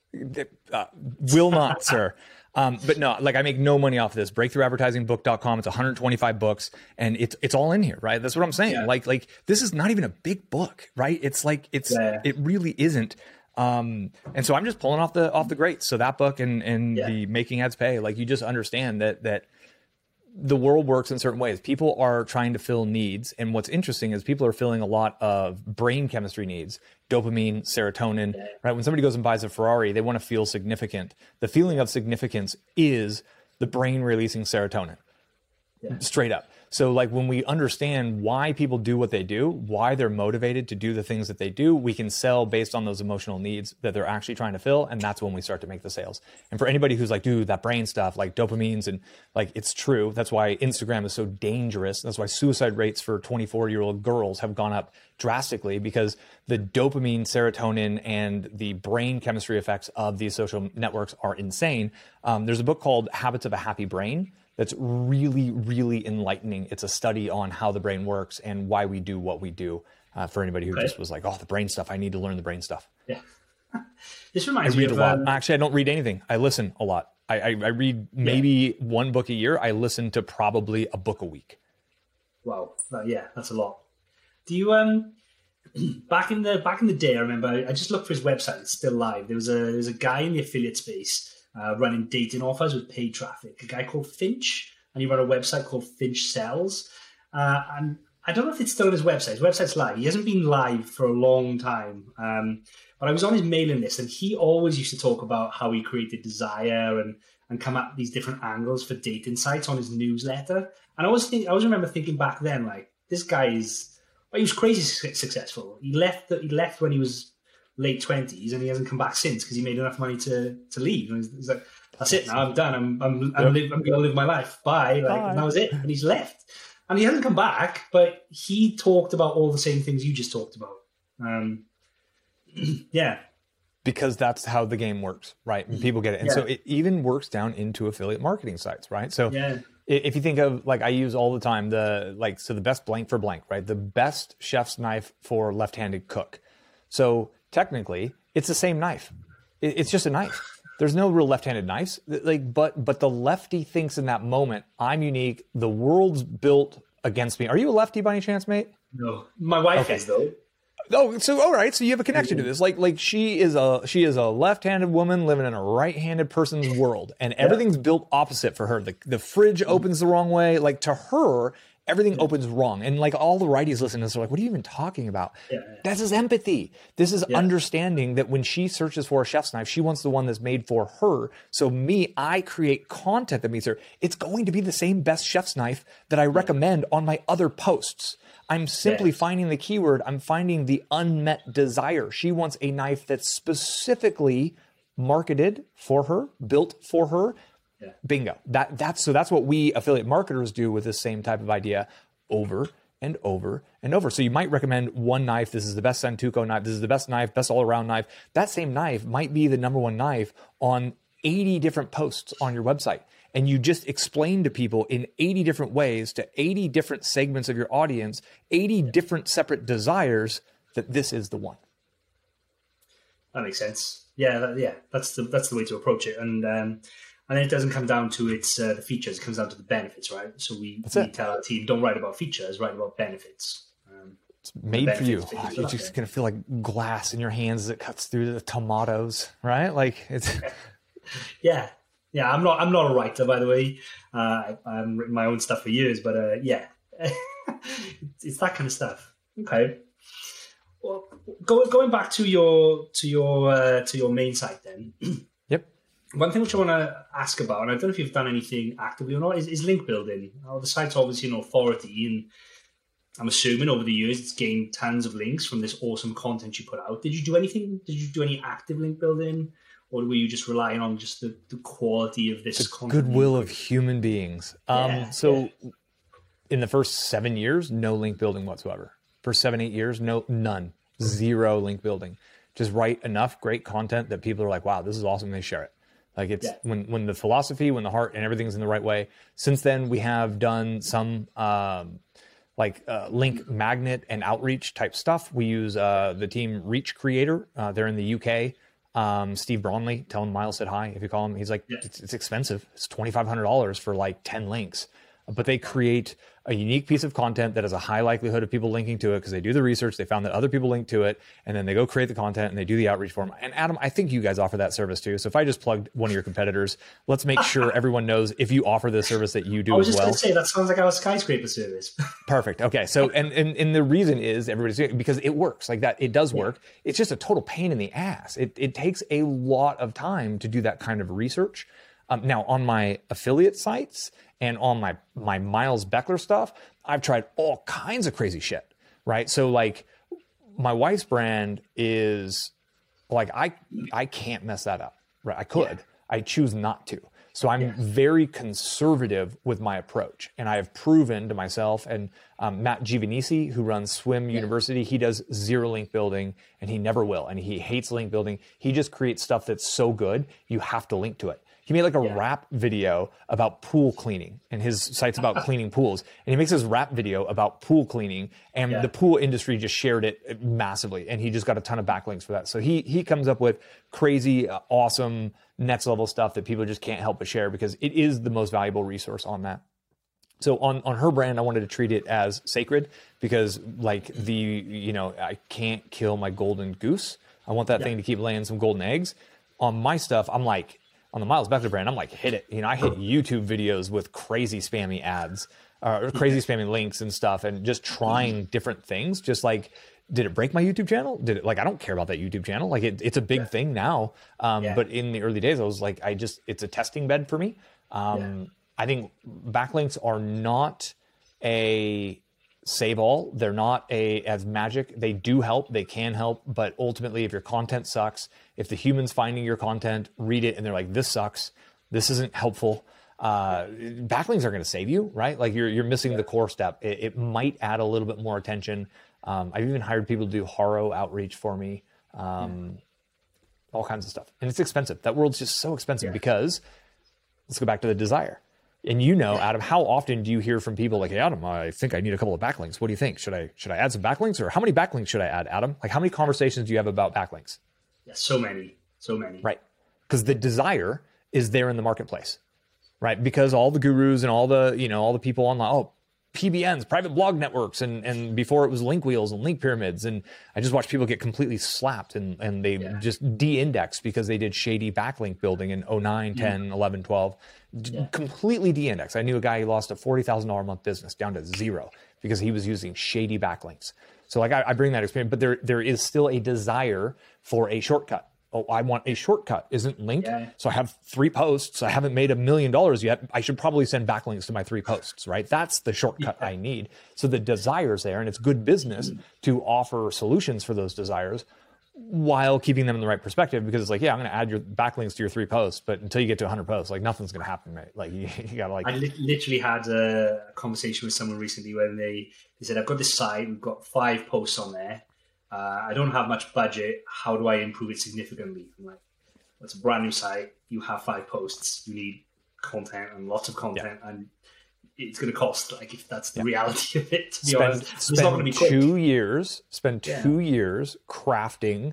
Uh, will not, sir. Um, but no, like I make no money off of this. breakthrough advertising book dot com. It's one hundred twenty-five books and it's, it's all in here, right? That's what I'm saying. Yeah. Like, like this is not even a big book, right? It's like, it's, yeah. it really isn't. Um, and so I'm just pulling off the, off the greats. So that book and, and yeah. the Making Ads Pay, like you just understand that, that the world works in certain ways. People are trying to fill needs. And what's interesting is people are filling a lot of brain chemistry needs, dopamine, serotonin, right? When somebody goes and buys a Ferrari, they want to feel significant. The feeling of significance is the brain releasing serotonin, yeah. straight up. So like when we understand why people do what they do, why they're motivated to do the things that they do, we can sell based on those emotional needs that they're actually trying to fill. And that's when we start to make the sales. And for anybody who's like, dude, that brain stuff, like dopamines and like, it's true. That's why Instagram is so dangerous. That's why suicide rates for twenty-four year old girls have gone up drastically, because the dopamine, serotonin, and the brain chemistry effects of these social networks are insane. Um, there's a book called Habits of a Happy Brain that's really, really enlightening. It's a study on how the brain works and why we do what we do. Uh, for anybody who okay. just was like, oh, the brain stuff, I need to learn the brain stuff. Yeah. This reminds I read me of... a lot. Um, Actually, I don't read anything. I listen a lot. I, I, I read maybe yeah. one book a year. I listen to probably a book a week. Wow. Uh, yeah, that's a lot. Do you... um back in the back in the day, I remember I just looked for his website. It's still live. There was a there was a guy in the affiliate space Uh, running dating offers with paid traffic, a guy called Finch, and he ran a website called Finch Sells. Uh, and I don't know if it's still on his website. His website's live. He hasn't been live for a long time. Um, but I was on his mailing list, and he always used to talk about how he created desire and and come up with these different angles for dating sites on his newsletter. And I always think I always remember thinking back then, like, this guy is well, he was crazy successful. He left. He left when he was late twenties, and he hasn't come back since because he made enough money to to leave. And he's like, that's it now, I'm done. I'm I'm I'm, live, I'm going to live my life. Bye. Like, Bye. And that was it. And he's left. And he hasn't come back, but he talked about all the same things you just talked about. Um, yeah. Because that's how the game works, right? And people get it. And yeah. so it even works down into affiliate marketing sites, right? So yeah. if you think of, like, I use all the time, the like, so the best blank for blank, right? The best chef's knife for left-handed cook. So technically, it's the same knife. It's just a knife. There's no real left-handed knives. Like, but but the lefty thinks in that moment, I'm unique. The world's built against me. Are you a lefty by any chance, mate? No, my wife okay. is though. Oh, so all right. So you have a connection to this. Like like she is a she is a left-handed woman living in a right-handed person's world, and everything's built opposite for her. The the fridge opens the wrong way. Like, to her, everything opens wrong. And like all the righties listen to this are like, what are you even talking about? Yeah, yeah. That's his empathy. This is yeah. understanding that when she searches for a chef's knife, she wants the one that's made for her. So me, I create content that meets her. It's going to be the same best chef's knife that I recommend on my other posts. I'm simply yeah. finding the keyword. I'm finding the unmet desire. She wants a knife that's specifically marketed for her, built for her. Yeah. Bingo. That that's so that's what we affiliate marketers do with this same type of idea over and over and over. So you might recommend one knife. This is the best Santoku knife. This is the best knife, best all-around knife. That same knife might be the number one knife on eighty different posts on your website. And you just explain to people in eighty different ways to eighty different segments of your audience, eighty different separate desires, that this is the one. That makes sense. Yeah, that, yeah, that's the that's the way to approach it. And um, and then it doesn't come down to its uh, the features; it comes down to the benefits, right? So we, we tell our team, don't write about features, write about benefits. Um, it's made for you. Oh, you're just gonna feel like glass in your hands as it cuts through the tomatoes, right? Like it's. yeah. Yeah, I'm not. I'm not a writer, by the way. Uh, I, I've written my own stuff for years, but uh, yeah, it's that kind of stuff. Okay. Well, go, going back to your to your uh, to your main site, then. Yep. One thing which I want to ask about, and I don't know if you've done anything actively or not, is, is link building. Oh, the site's obviously an authority, and I'm assuming over the years it's gained tons of links from this awesome content you put out. Did you do anything? Did you do any active link building? Or were you just relying on just the, the quality of this the content? Goodwill of human beings. Um, yeah, so yeah. in the first seven years, no link building whatsoever. For seven, eight years, no, none, zero link building. Just write enough great content that people are like, wow, this is awesome. They share it. Like it's yeah. when, when the philosophy, when the heart and everything's in the right way. Since then, we have done some um, like uh, link magnet and outreach type stuff. We use uh, the team Reach Creator. Uh, they're in the U K. Um, Steve Braunley, tell him Miles said hi. If you call him, he's like, yeah. it's, it's expensive. It's twenty-five hundred dollars for like ten links, but they create a unique piece of content that has a high likelihood of people linking to it because they do the research, they found that other people link to it, and then they go create the content and they do the outreach for them. And Adam, I think you guys offer that service too. So if I just plugged one of your competitors, let's make sure everyone knows if you offer the service that you do I was as just well. going to say, that sounds like our skyscraper service. Perfect. Okay. So, and, and, and the reason is everybody's doing it because it works like that. It does work. Yeah. It's just a total pain in the ass. It, it takes a lot of time to do that kind of research. Um, now on my affiliate sites and on my, my Miles Beckler stuff, I've tried all kinds of crazy shit, right? So like my wife's brand is like, I, I can't mess that up, right? I could, yeah. I choose not to. So I'm yeah. very conservative with my approach. And I have proven to myself, and um, Matt Giovanisi, who runs Swim yeah. University, he does zero link building and he never will. And he hates link building. He just creates stuff that's so good, you have to link to it. He made like a yeah. rap video about pool cleaning, and his site's about cleaning pools. And he makes this rap video about pool cleaning, and yeah. the pool industry just shared it massively. And he just got a ton of backlinks for that. So he he comes up with crazy, uh, awesome, next level stuff that people just can't help but share because it is the most valuable resource on that. So on, on her brand, I wanted to treat it as sacred because like the, you know, I can't kill my golden goose. I want that yeah. thing to keep laying some golden eggs. On my stuff, I'm like, on the Miles Beckler brand, I'm like, hit it. You know, I hit YouTube videos with crazy spammy ads, uh, or crazy spammy links and stuff, and just trying different things. Just like, did it break my YouTube channel? Did it, like, I don't care about that YouTube channel. Like, it, it's a big yeah. thing now. Um, yeah. But in the early days, I was like, I just, it's a testing bed for me. Um, yeah. I think backlinks are not a save all. They're not a as magic. They do help. They can help. But ultimately, if your content sucks, if the humans finding your content read it and they're like, this sucks, this isn't helpful, uh, backlinks are going to save you, right? Like you're you're missing yeah. the core step. It, it might add a little bit more attention. Um, I've even hired people to do Haro outreach for me, um, yeah. all kinds of stuff. And it's expensive. That world's just so expensive yeah. because let's go back to the desire. And you know, Adam, how often do you hear from people like, hey, Adam, I think I need a couple of backlinks. What do you think? Should I should I add some backlinks, or how many backlinks should I add, Adam? Like, how many conversations do you have about backlinks? Yeah, so many, so many. Right, because the desire is there in the marketplace, right? Because all the gurus and all the you know all the people online, oh, P B Ns, private blog networks, and and before it was link wheels and link pyramids, and I just watched people get completely slapped and and they yeah. just de-indexed because they did shady backlink building in oh nine, ten, eleven, twelve. Yeah. Completely de-indexed. I knew a guy who lost a forty thousand dollars a month business down to zero because he was using shady backlinks. So like I, I bring that experience, but there there is still a desire for a shortcut. Oh, I want a shortcut. Isn't linked. Yeah. So I have three posts. I haven't made a million dollars yet. I should probably send backlinks to my three posts, right? That's the shortcut yeah. I need. So the desire's there, and it's good business mm-hmm. to offer solutions for those desires while keeping them in the right perspective, because it's like, yeah, I'm going to add your backlinks to your three posts, but until you get to one hundred posts, like nothing's going to happen, mate. Like you, you got to like. I li- literally had a conversation with someone recently where they, they said, I've got this site, we've got five posts on there. Uh, I don't have much budget. How do I improve it significantly? I'm like, well, it's a brand new site. You have five posts. You need content and lots of content, yeah. and it's going to cost. Like, if that's the yeah. reality of it, to be spend, honest, spend it's not going to be quick. Two years. Spend two yeah. years crafting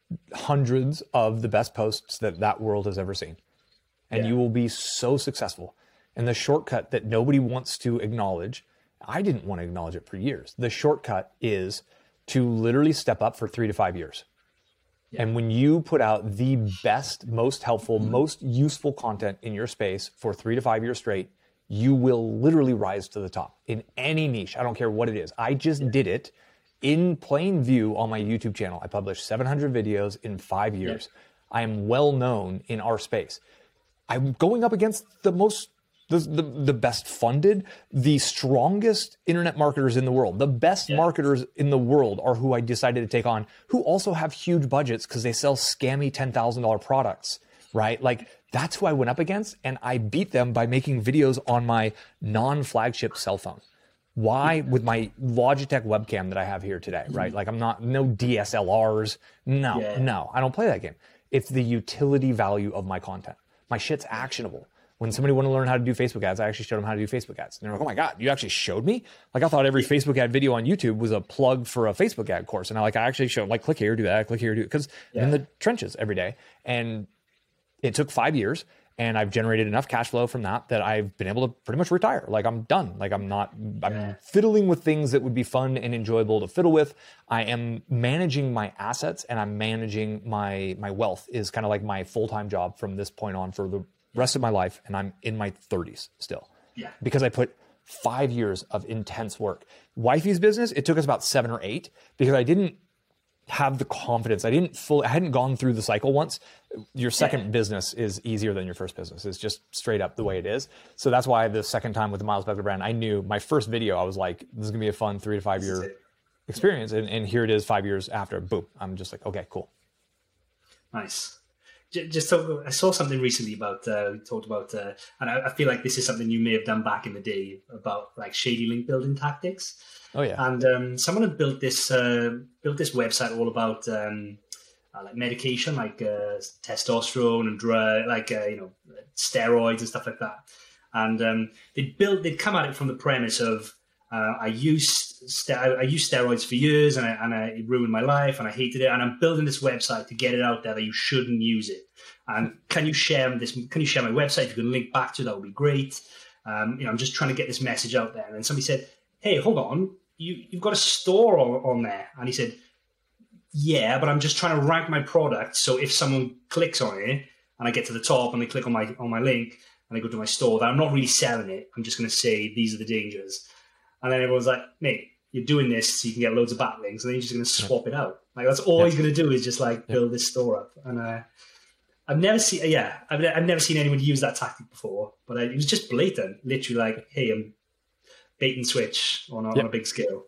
hundreds of the best posts that that world has ever seen, and yeah. you will be so successful. And the shortcut that nobody wants to acknowledge, I didn't want to acknowledge it for years. The shortcut is to literally step up for three to five years. Yeah. And when you put out the best, most helpful, mm-hmm. most useful content in your space for three to five years straight, you will literally rise to the top in any niche. I don't care what it is. I just yeah. did it in plain view on my YouTube channel. I published seven hundred videos in five years. Yeah. I am well known in our space. I'm going up against the most The, the, the best funded, the strongest internet marketers in the world. The best yeah. marketers in the world are who I decided to take on, who also have huge budgets because they sell scammy ten thousand dollars products, right? Like, that's who I went up against, and I beat them by making videos on my non-flagship cell phone. Why? With my Logitech webcam that I have here today, right? Mm-hmm. Like, I'm not, no D S L Rs. No, yeah. no, I don't play that game. It's the utility value of my content. My shit's actionable. When somebody wanted to learn how to do Facebook ads, I actually showed them how to do Facebook ads. And they're like, oh my God, you actually showed me? Like, I thought every Facebook ad video on YouTube was a plug for a Facebook ad course. And I like, I actually showed, like, click here, do that, click here, do it. Because yeah. I'm in the trenches every day. And it took five years. And I've generated enough cash flow from that that I've been able to pretty much retire. Like I'm done. Like I'm not, I'm Yeah. fiddling with things that would be fun and enjoyable to fiddle with. I am managing my assets and I'm managing my, my wealth is kind of like my full-time job from this point on for the rest of my life. And I'm in my thirties still. Yeah. Because I put five years of intense work. Wifey's business, it took us about seven or eight because I didn't have the confidence. I didn't fully, I hadn't gone through the cycle once. Your second yeah. business is easier than your first business. It's just straight up the way it is. So that's why the second time with the Miles Beckler brand, I knew my first video, I was like, this is gonna be a fun three to five year experience. And, and here it is five years after, boom. I'm just like, okay, cool. Nice. Just talk, I saw something recently about, uh, we talked about, uh, and I, I feel like this is something you may have done back in the day about like shady link building tactics. Oh yeah. And um, someone had built this uh, built this website all about um, uh, like medication, like uh, testosterone and drug, like uh, you know, steroids and stuff like that. And um, they built, they'd come at it from the premise of uh, I used st- I used steroids for years and I, and I, it ruined my life and I hated it. And I'm building this website to get it out there that you shouldn't use it. And can you share this? Can you share my website? If you can link back to it, that would be great. Um, you know, I'm just trying to get this message out there. And then somebody said, "Hey, hold on, you you've got a store on, on there." And he said, "Yeah, but I'm just trying to rank my product. So if someone clicks on it and I get to the top and they click on my on my link and they go to my store, that I'm not really selling it. I'm just going to say these are the dangers." And then everyone's like, "Mate, you're doing this so you can get loads of backlinks, and then you're just going to swap it out. Like that's all yeah. he's going to do is just like build yeah. this store up." And uh, I've never seen, yeah, I've, I've never seen anyone use that tactic before. But uh, it was just blatant, literally like, "Hey, I'm bait and switch on a, yep. on a big scale."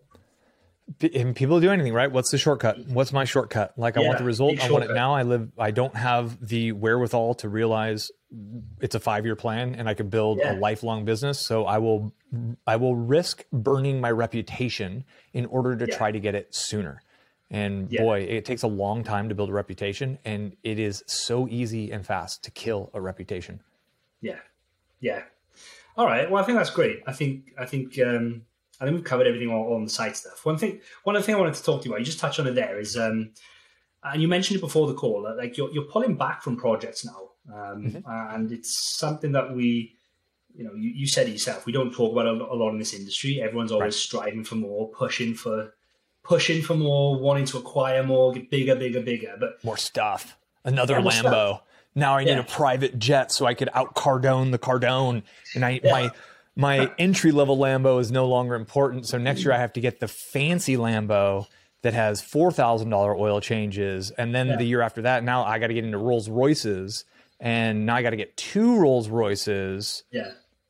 And people do anything, right? What's the shortcut? What's my shortcut? Like, I yeah, want the result. I want it now. I live. I don't have the wherewithal to realize it's a five-year plan, and I could build yeah. a lifelong business. So I will, I will risk burning my reputation in order to yeah. try to get it sooner. And yeah. boy, it takes a long time to build a reputation, and it is so easy and fast to kill a reputation. Yeah, yeah. All right. Well, I think that's great. I think. I think. Um... I think we've covered everything on, on the site stuff. One thing, one other thing I wanted to talk to you about, you just touched on it there, is, um, and you mentioned it before the call, like you're, you're pulling back from projects now. Um, mm-hmm. And it's something that we, you know, you, you said it yourself, we don't talk about a, a lot in this industry. Everyone's always right. striving for more, pushing for, pushing for more, wanting to acquire more, get bigger, bigger, bigger. But more stuff. Another yeah, Lambo. Stuff. Now I yeah. need a private jet so I could out Cardone the Cardone. And I, yeah. my, My entry-level Lambo is no longer important, so next year I have to get the fancy Lambo that has four thousand dollars oil changes, and then yeah. the year after that, now I got to get into Rolls Royces, and now I got to get two Rolls Royces. Yeah.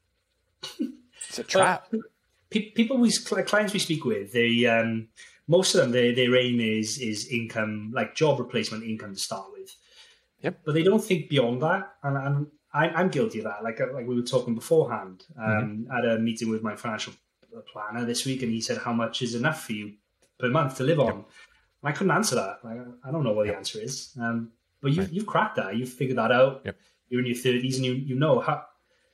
It's a trap. Uh, people, we clients we speak with, they um, most of them, they, their aim is is income, like job replacement income to start with. Yep. But they don't think beyond that, and, and I'm guilty of that. Like like we were talking beforehand. Um, mm-hmm. I had a meeting with my financial planner this week, and he said, "How much is enough for you per month to live on?" Yep. And I couldn't answer that. Like, I don't know what yep. the answer is. Um, but you, right. you've cracked that. You've figured that out. Yep. You're in your thirties, and you you know how.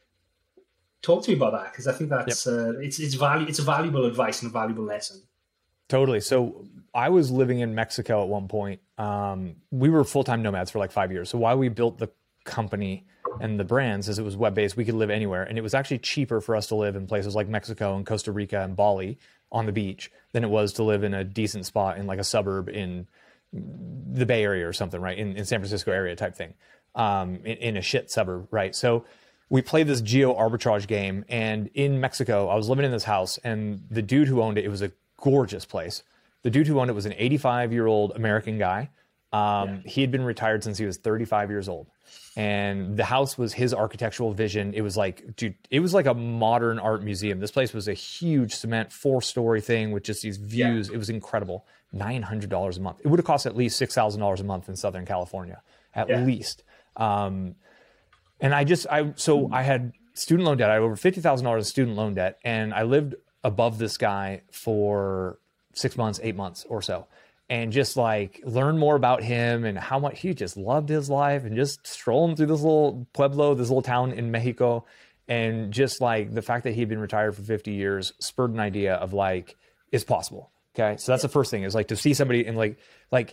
Talk to me about that, because I think that's yep. uh, it's it's value. It's a valuable advice and a valuable lesson. Totally. So I was living in Mexico at one point. Um, we were full-time nomads for like five years. So while we built the company and the brands, as it was web-based, we could live anywhere. And it was actually cheaper for us to live in places like Mexico and Costa Rica and Bali on the beach than it was to live in a decent spot in like a suburb in the Bay Area or something, right? In, in San Francisco area type thing, um, in, in a shit suburb, right? So we played this geo arbitrage game, and in Mexico, I was living in this house, and the dude who owned it, it was a gorgeous place. The dude who owned it was an eighty-five-year-old American guy. Um, yeah. He had been retired since he was thirty-five years old. And the house was his architectural vision. It was like, dude, it was like a modern art museum. This place was a huge cement four-story thing with just these views. Yeah. It was incredible. nine hundred dollars a month. It would have cost at least six thousand dollars a month in Southern California, at yeah. least. Um, and I just, I so I had student loan debt. I had over fifty thousand dollars in student loan debt. And I lived above this guy for six months, eight months or so. And just like learn more about him and how much he just loved his life, and just strolling through this little pueblo, this little town in Mexico. And just like the fact that he'd been retired for fifty years spurred an idea of like, it's possible. Okay. So that's the first thing, is like to see somebody and like, like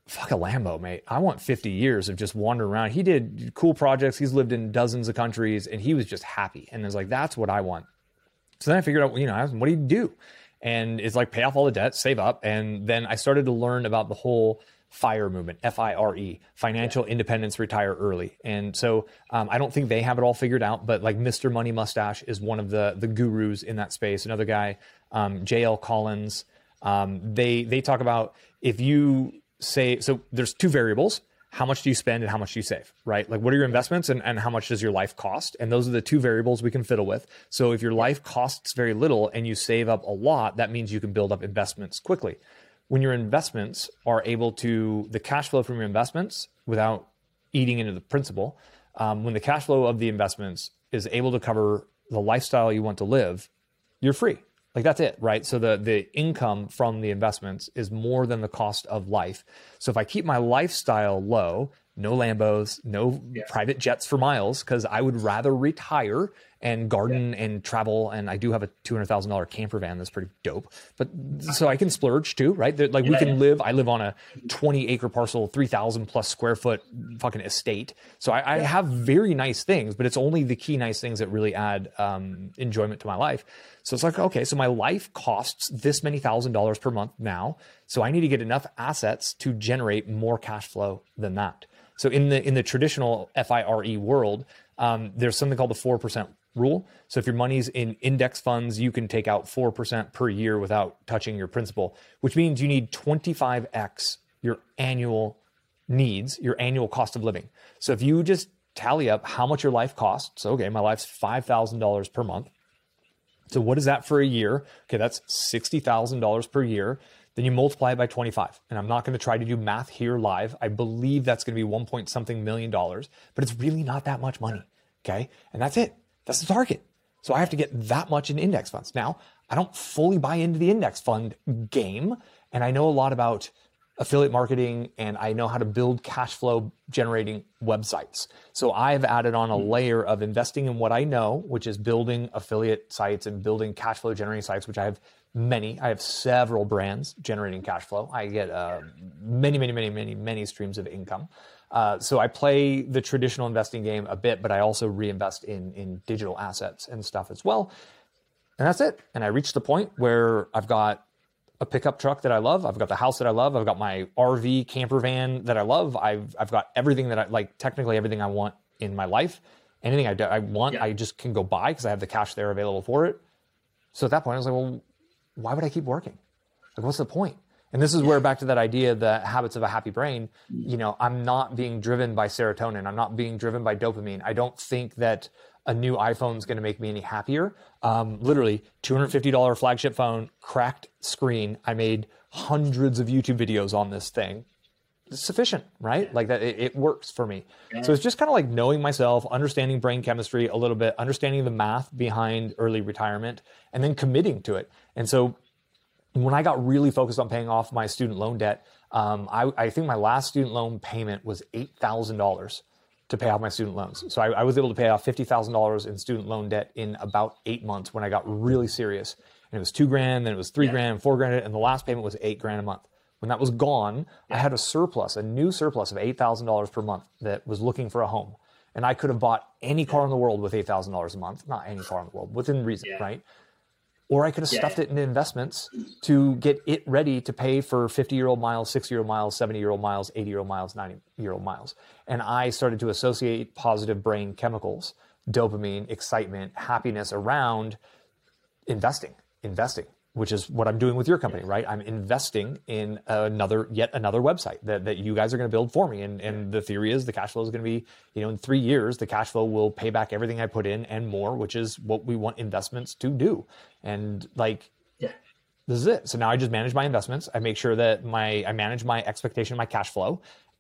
fuck a Lambo, mate. I want fifty years of just wandering around. He did cool projects. He's lived in dozens of countries and he was just happy. And it's like, that's what I want. So then I figured out, you know, what do you do? And it's like pay off all the debt, save up. And then I started to learn about the whole FIRE movement, F I R E, financial independence, retire early. And so um, I don't think they have it all figured out, but like Mister Money Mustache is one of the the gurus in that space. Another guy, um, J L Collins, um, they they talk about if you say, so there's two variables, how much do you spend and how much do you save, right? Like what are your investments and, and how much does your life cost? And those are the two variables we can fiddle with. So if your life costs very little and you save up a lot, that means you can build up investments quickly. When your investments are able to, the cash flow from your investments without eating into the principal, um, when the cash flow of the investments is able to cover the lifestyle you want to live, you're free. Like that's it, right? So the, the income from the investments is more than the cost of life. So if I keep my lifestyle low, no Lambos, no yeah. private jets for miles, because I would rather retire and garden yeah. and travel. And I do have a two hundred thousand dollars camper van that's pretty dope. But so I can splurge too, right? They're, like yeah, we can yeah. live, I live on a twenty acre parcel, three thousand plus square foot fucking estate. So I, I yeah. have very nice things, but it's only the key nice things that really add um, enjoyment to my life. So it's like, okay, so my life costs this many thousand dollars per month now. So I need to get enough assets to generate more cash flow than that. So in the in the traditional F I R E world, um, there's something called the four percent rule. So if your money's in index funds, you can take out four percent per year without touching your principal, which means you need twenty-five x your annual needs, your annual cost of living. So if you just tally up how much your life costs, so okay, my life's five thousand dollars per month. So what is that for a year? Okay, that's sixty thousand dollars per year. Then you multiply it by twenty-five. And I'm not going to try to do math here live. I believe that's going to be one point something million dollars, but it's really not that much money. Okay. And that's it. That's the target. So I have to get that much in index funds. Now, I don't fully buy into the index fund game. And I know a lot about affiliate marketing and I know how to build cash flow generating websites. So I've added on a layer of investing in what I know, which is building affiliate sites and building cash flow generating sites, which I have many. I have several brands generating cash flow. I get uh, many, many, many, many, many streams of income. Uh, so I play the traditional investing game a bit, but I also reinvest in, in digital assets and stuff as well. And that's it. And I reached the point where I've got a pickup truck that I love. I've got the house that I love. I've got my R V camper van that I love. I've, I've got everything that I like, technically everything I want in my life. Anything I, do, I want, yeah. I just can go buy because I have the cash there available for it. So at that point I was like, well, why would I keep working? Like, what's the point? And this is where back to that idea, the habits of a happy brain, you know, I'm not being driven by serotonin. I'm not being driven by dopamine. I don't think that a new iPhone is going to make me any happier. Um, literally two hundred fifty dollars flagship phone, cracked screen. I made hundreds of YouTube videos on this thing. It's sufficient, right? Like that, it, it works for me. So it's just kind of like knowing myself, understanding brain chemistry a little bit, understanding the math behind early retirement, and then committing to it. And so when I got really focused on paying off my student loan debt, um, I, I think my last student loan payment was eight thousand dollars to pay off my student loans. So I, I was able to pay off fifty thousand dollars in student loan debt in about eight months when I got really serious. And it was two grand, then it was three yeah. grand, four grand, and the last payment was eight grand a month. When that was gone, yeah. I had a surplus, a new surplus of eight thousand dollars per month that was looking for a home. And I could have bought any car in the world with eight thousand dollars a month. Not any car in the world, within reason, yeah. right? Or I could have yeah. stuffed it into investments to get it ready to pay for fifty-year-old miles, sixty-year-old miles, seventy-year-old miles, eighty-year-old miles, ninety-year-old miles. And I started to associate positive brain chemicals, dopamine, excitement, happiness around investing, investing, which is what I'm doing with your company, right? I'm investing in another, yet another website that, that you guys are going to build for me. And, and the theory is the cash flow is going to be, you know, in three years, the cash flow will pay back everything I put in and more, which is what we want investments to do. And like, yeah, this is it. So now I just manage my investments. I make sure that my, I manage my expectation, my cash flow,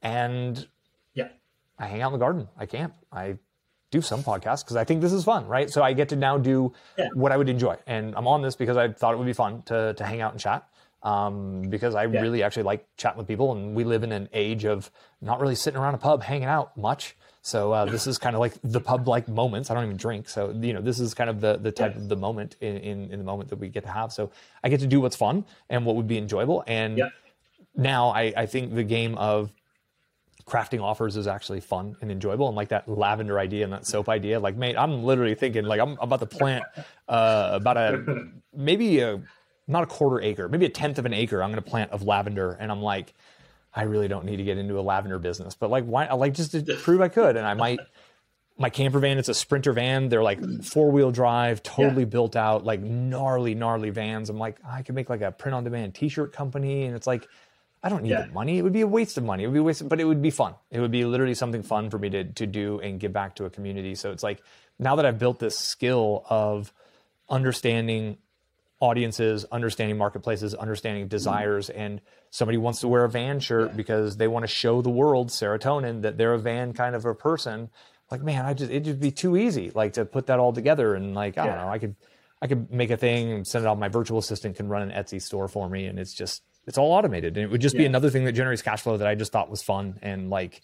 and yeah, I hang out in the garden. I camp. I do some podcasts because I think this is fun, right? So I get to now do yeah. what I would enjoy. And I'm on this because I thought it would be fun to, to hang out and chat. Um, because I yeah. really actually like chatting with people, and we live in an age of not really sitting around a pub hanging out much. So uh, this is kind of like the pub-like moments. I don't even drink. So, you know, this is kind of the, the type yeah. of the moment in, in, in the moment that we get to have. So I get to do what's fun and what would be enjoyable. And yeah. now I, I think the game of crafting offers is actually fun and enjoyable. And like that lavender idea and that soap idea, like, mate, I'm literally thinking like I'm about to plant uh, about a, maybe a, not a quarter acre, maybe a tenth of an acre. I'm going to plant of lavender. And I'm like, I really don't need to get into a lavender business, but like, why, like just to prove I could. And I might, my camper van, it's a Sprinter van. They're like four wheel drive, totally yeah. built out, like gnarly, gnarly vans. I'm like, I could make like a print on demand t-shirt company. And it's like, I don't need yeah. the money. It would be a waste of money. It would be a waste, but it would be fun. It would be literally something fun for me to to do and give back to a community. So it's like, now that I've built this skill of understanding audiences, understanding marketplaces, understanding desires, mm. and somebody wants to wear a van shirt yeah. because they want to show the world, serotonin, that they're a van kind of a person. Like, man, I just, it'd just be too easy, like to put that all together. And like, I yeah. don't know, I could, I could make a thing and send it out. My virtual assistant can run an Etsy store for me. And it's just, it's all automated, and it would just yeah. be another thing that generates cash flow that I just thought was fun. And like,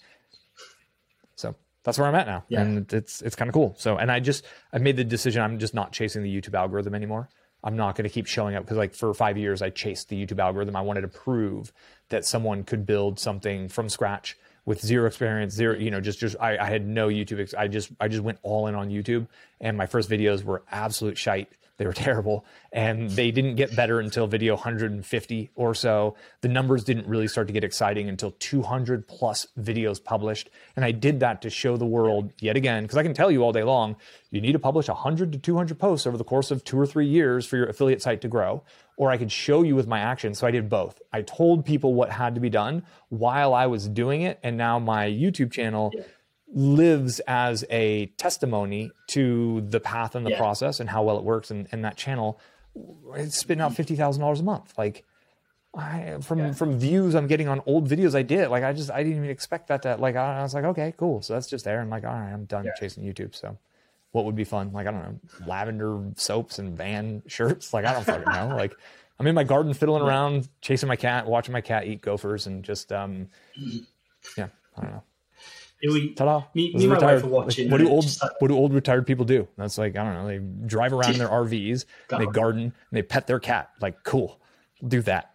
so that's where I'm at now. Yeah. And it's, it's kind of cool. So, and I just, I made the decision. I'm just not chasing the YouTube algorithm anymore. I'm not going to keep showing up, because like for five years, I chased the YouTube algorithm. I wanted to prove that someone could build something from scratch with zero experience, zero, you know, just, just, I, I had no YouTube. Ex- I just, I just went all in on YouTube, and my first videos were absolute shite. They were terrible, and they didn't get better until video one hundred fifty or so. The numbers didn't really start to get exciting until two hundred plus videos published. And I did that to show the world yet again, because I can tell you all day long, you need to publish one hundred to two hundred posts over the course of two or three years for your affiliate site to grow. Or I could show you with my actions. So I did both. I told people what had to be done while I was doing it. And now my YouTube channel yeah. lives as a testimony to the path and the yeah. process and how well it works. And, and that channel, it's spitting out fifty thousand dollars a month. Like I, from, yeah. from views I'm getting on old videos I did, like I just, I didn't even expect that to, like, I, I was like, okay, cool. So that's just there. And like, all right, I'm done yeah. chasing YouTube. So what would be fun? Like, I don't know, lavender soaps and van shirts. Like, I don't fucking know. Like, I'm in my garden fiddling around, chasing my cat, watching my cat eat gophers, and just, um, yeah, I don't know. We, Ta-da. Me, me and my wife are watching. Like, what do old uh, what do old retired people do? That's like, I don't know. They drive around in their R Vs, and they garden, and they pet their cat. Like, cool, do that.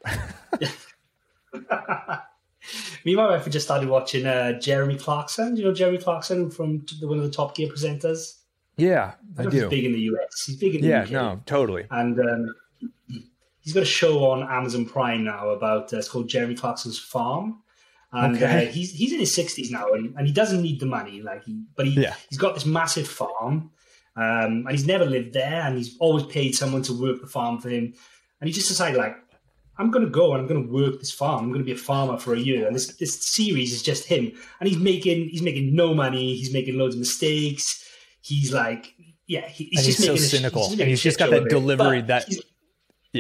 Me and my wife have just started watching uh, Jeremy Clarkson. Do you know Jeremy Clarkson from one of the Top Gear presenters? Yeah, I, I do. He's big in the U S. He's big in the yeah, U K. Yeah, no, totally. And um, he's got a show on Amazon Prime now about uh, it's called Jeremy Clarkson's Farm. And okay. uh, he's he's in his sixties now, and, and he doesn't need the money, like he, but he yeah. he's got this massive farm, um, and he's never lived there, and he's always paid someone to work the farm for him, and he just decided, like, I'm going to go and I'm going to work this farm. I'm going to be a farmer for a year, and this this series is just him, and he's making he's making no money, he's making loads of mistakes, he's like, yeah, he, he's and just he's making so cynical, a, he's and he's just got that delivery that, yeah,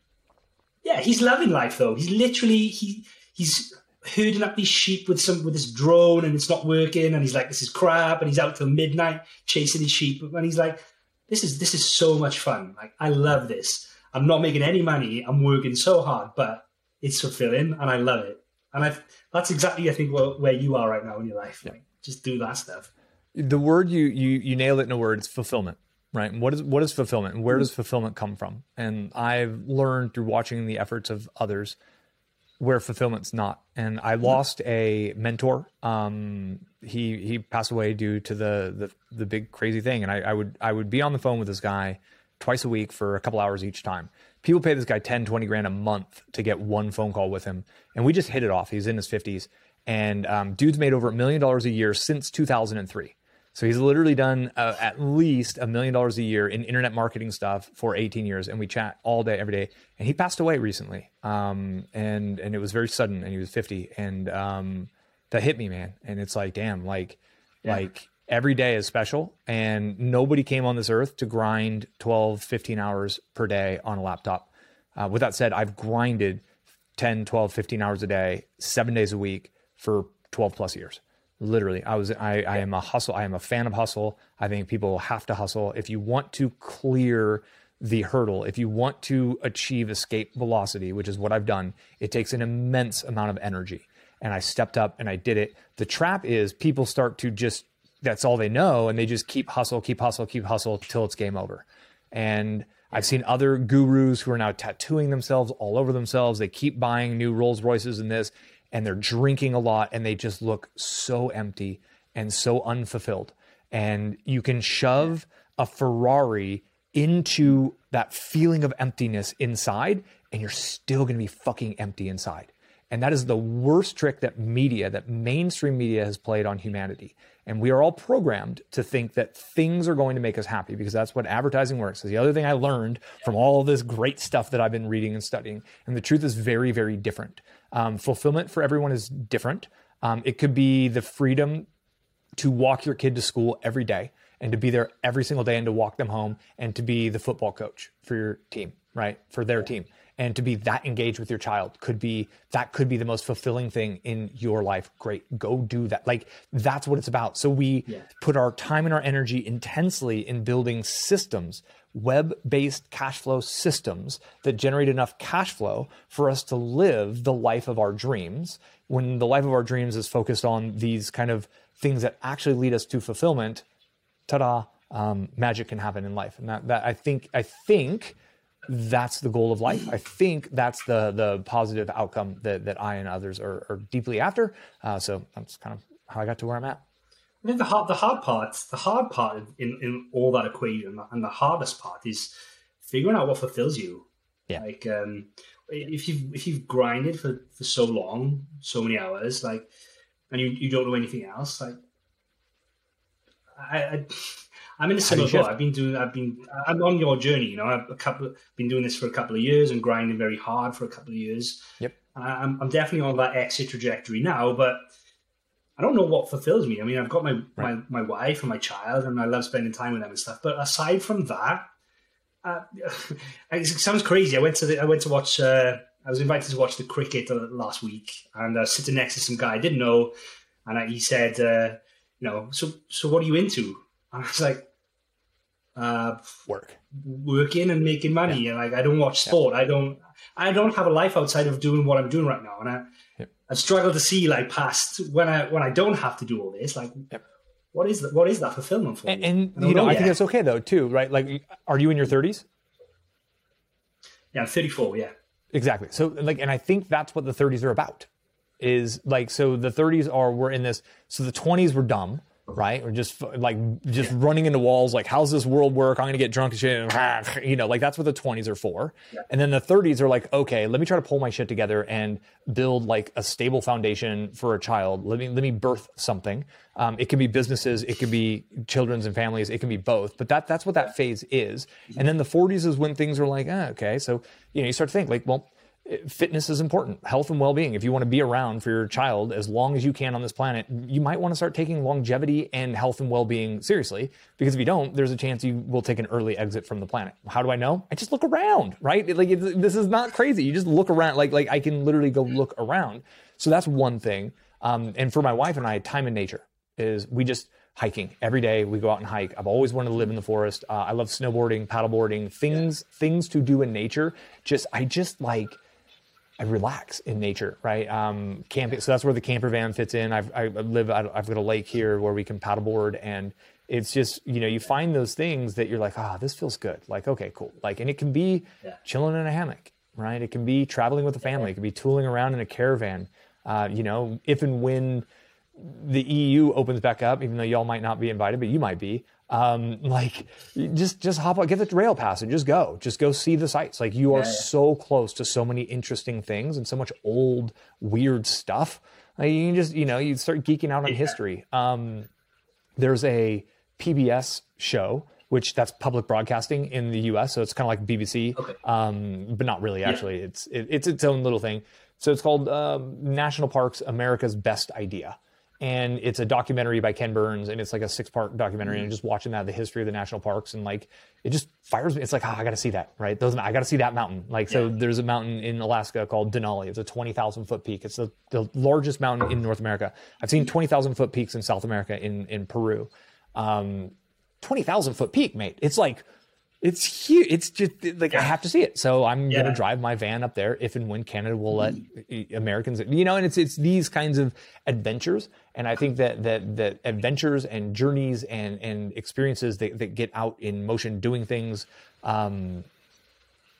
yeah, he's loving life though. He's literally he he's. herding up these sheep with some with this drone, and it's not working, and he's like, this is crap, and he's out till midnight chasing his sheep, and he's like, this is this is so much fun. Like, I love this. I'm not making any money, I'm working so hard, but it's fulfilling, and I love it. And I've that's exactly, I think, where, where you are right now in your life. Like, just do that stuff. The word you you you nailed it in a word. It's fulfillment, right? What is what is fulfillment, and where does fulfillment come from? And I've learned through watching the efforts of others where fulfillment's not. And I lost a mentor. Um, he he passed away due to the the, the big crazy thing. And I, I would I would be on the phone with this guy twice a week for a couple hours each time. People pay this guy ten, twenty grand a month to get one phone call with him. And we just hit it off. He's in his fifties. And um, dude's made over a million dollars a year since two thousand three. So he's literally done uh, at least a million dollars a year in internet marketing stuff for eighteen years. And we chat all day, every day. And he passed away recently. Um, and, and it was very sudden, and he was fifty. And um, that hit me, man. And it's like, damn, like, yeah. like every day is special. And nobody came on this earth to grind twelve, fifteen hours per day on a laptop. Uh, with that said, I've grinded ten, twelve, fifteen hours a day, seven days a week for twelve plus years. Literally, I was, I, I am a hustle. I am a fan of hustle. I think people have to hustle. If you want to clear the hurdle, if you want to achieve escape velocity, which is what I've done, it takes an immense amount of energy. And I stepped up and I did it. The trap is people start to just, that's all they know. And they just keep hustle, keep hustle, keep hustle till it's game over. And I've seen other gurus who are now tattooing themselves all over themselves. They keep buying new Rolls Royces and this, and they're drinking a lot, and they just look so empty and so unfulfilled. And you can shove a Ferrari into that feeling of emptiness inside, and you're still going to be fucking empty inside. And that is the worst trick that media, that mainstream media has played on humanity. And we are all programmed to think that things are going to make us happy, because that's what advertising works. The other thing I learned from all of this great stuff that I've been reading and studying, and the truth is very, very different. Um, fulfillment for everyone is different. Um, it could be the freedom to walk your kid to school every day, and to be there every single day, and to walk them home, and to be the football coach for your team, right? For their team. And to be that engaged with your child could be, that could be the most fulfilling thing in your life. Great, go do that. Like, that's what it's about. So we yeah. put our time and our energy intensely in building systems, web-based cash flow systems that generate enough cash flow for us to live the life of our dreams. When the life of our dreams is focused on these kind of things that actually lead us to fulfillment, ta-da, um, magic can happen in life. And that, that I think, I think that's the goal of life. I think that's the the positive outcome that, that I and others are, are deeply after. Uh, so that's kind of how I got to where I'm at. I think the hard, the hard part, the hard part in, in all that equation, and the hardest part is figuring out what fulfills you. Yeah. Like, um, if you've, if you've grinded for, for so long, so many hours, like, and you, you don't know anything else, like, I, I I'm in a similar boat. I've been doing, I've been, I'm on your journey, you know, I've a couple, been doing this for a couple of years and grinding very hard for a couple of years. Yep. I'm, I'm definitely on that exit trajectory now, but I don't know what fulfills me. I mean, I've got my, right. my, my wife and my child, and I love spending time with them and stuff. But aside from that, uh, it sounds crazy. I went to the, I went to watch, uh, I was invited to watch the cricket last week, and I was sitting next to some guy I didn't know. And I, he said, uh, you know, so, so what are you into? And I was like, uh work working and making money. Yeah. And like, I don't watch sport. Yeah. I don't I don't have a life outside of doing what I'm doing right now. And I yep. I struggle to see, like, past when I when I don't have to do all this, like yep. what is that what is that fulfillment for? And, and you know, know I think that's okay though too, right? Like, are you in your thirties? Yeah, I'm thirty-four, yeah. Exactly. So like, and I think that's what the thirties are about. Is like, so the thirties are, we're in this, so the twenties were dumb. Right? Or just like just yeah. running into walls, like, how's this world work? I'm going to get drunk and shit. You know, like, that's what the twenties are for. Yeah. And then the thirties are like, okay, let me try to pull my shit together and build like a stable foundation for a child. Let me, let me birth something. Um, it can be businesses, it can be children's and families, it can be both. But that that's what that phase is. And then the forties is when things are like, ah, okay. So, you know, you start to think like, well, fitness is important, health and well-being. If you want to be around for your child as long as you can on this planet, you might want to start taking longevity and health and well-being seriously, because if you don't, there's a chance you will take an early exit from the planet. How do I know? I just look around, right? Like, it's, this is not crazy. You just look around. Like, like I can literally go look around. So that's one thing. Um, and for my wife and I, time in nature is we just hiking every day. We go out and hike. I've always wanted to live in the forest. Uh, I love snowboarding, paddleboarding, things, yeah. things to do in nature. Just, I just like, I relax in nature, right? Um, camping. So that's where the camper van fits in. I've, I live, I've got a lake here where we can paddleboard, and it's just, you know, you find those things that you're like, ah, oh, this feels good. Like, okay, cool. Like, and it can be yeah. chilling in a hammock, right? It can be traveling with the family. It can be tooling around in a caravan. Uh, you know, if and when the E U opens back up, even though y'all might not be invited, but you might be, um, like, just, just hop on, get the rail pass and just go, just go see the sights. Like, you are yeah, yeah. so close to so many interesting things and so much old, weird stuff. Like, you can just, you know, you start geeking out on yeah. history. Um, there's a P B S show, which that's public broadcasting in the U S. So it's kind of like B B C, okay. um, but not really, actually. Yeah. It's, it, it's its own little thing. So it's called um, National Parks, America's Best Idea. And it's a documentary by Ken Burns, and it's like a six-part documentary. Mm-hmm. And just watching that, the history of the national parks, and like, it just fires me. It's like, oh, I got to see that, right? Those, I got to see that mountain. Like, yeah. so there's a mountain in Alaska called Denali. It's a twenty thousand foot peak. It's the, the largest mountain in North America. I've seen twenty thousand foot peaks in South America, in in Peru. Um, twenty thousand foot peak, mate. It's like, it's huge. It's just like, I have to see it. So I'm yeah. going to drive my van up there if and when Canada will let Americans, you know, and it's, it's these kinds of adventures. And I think that, that, that adventures and journeys and, and experiences that, that get out in motion, doing things, um,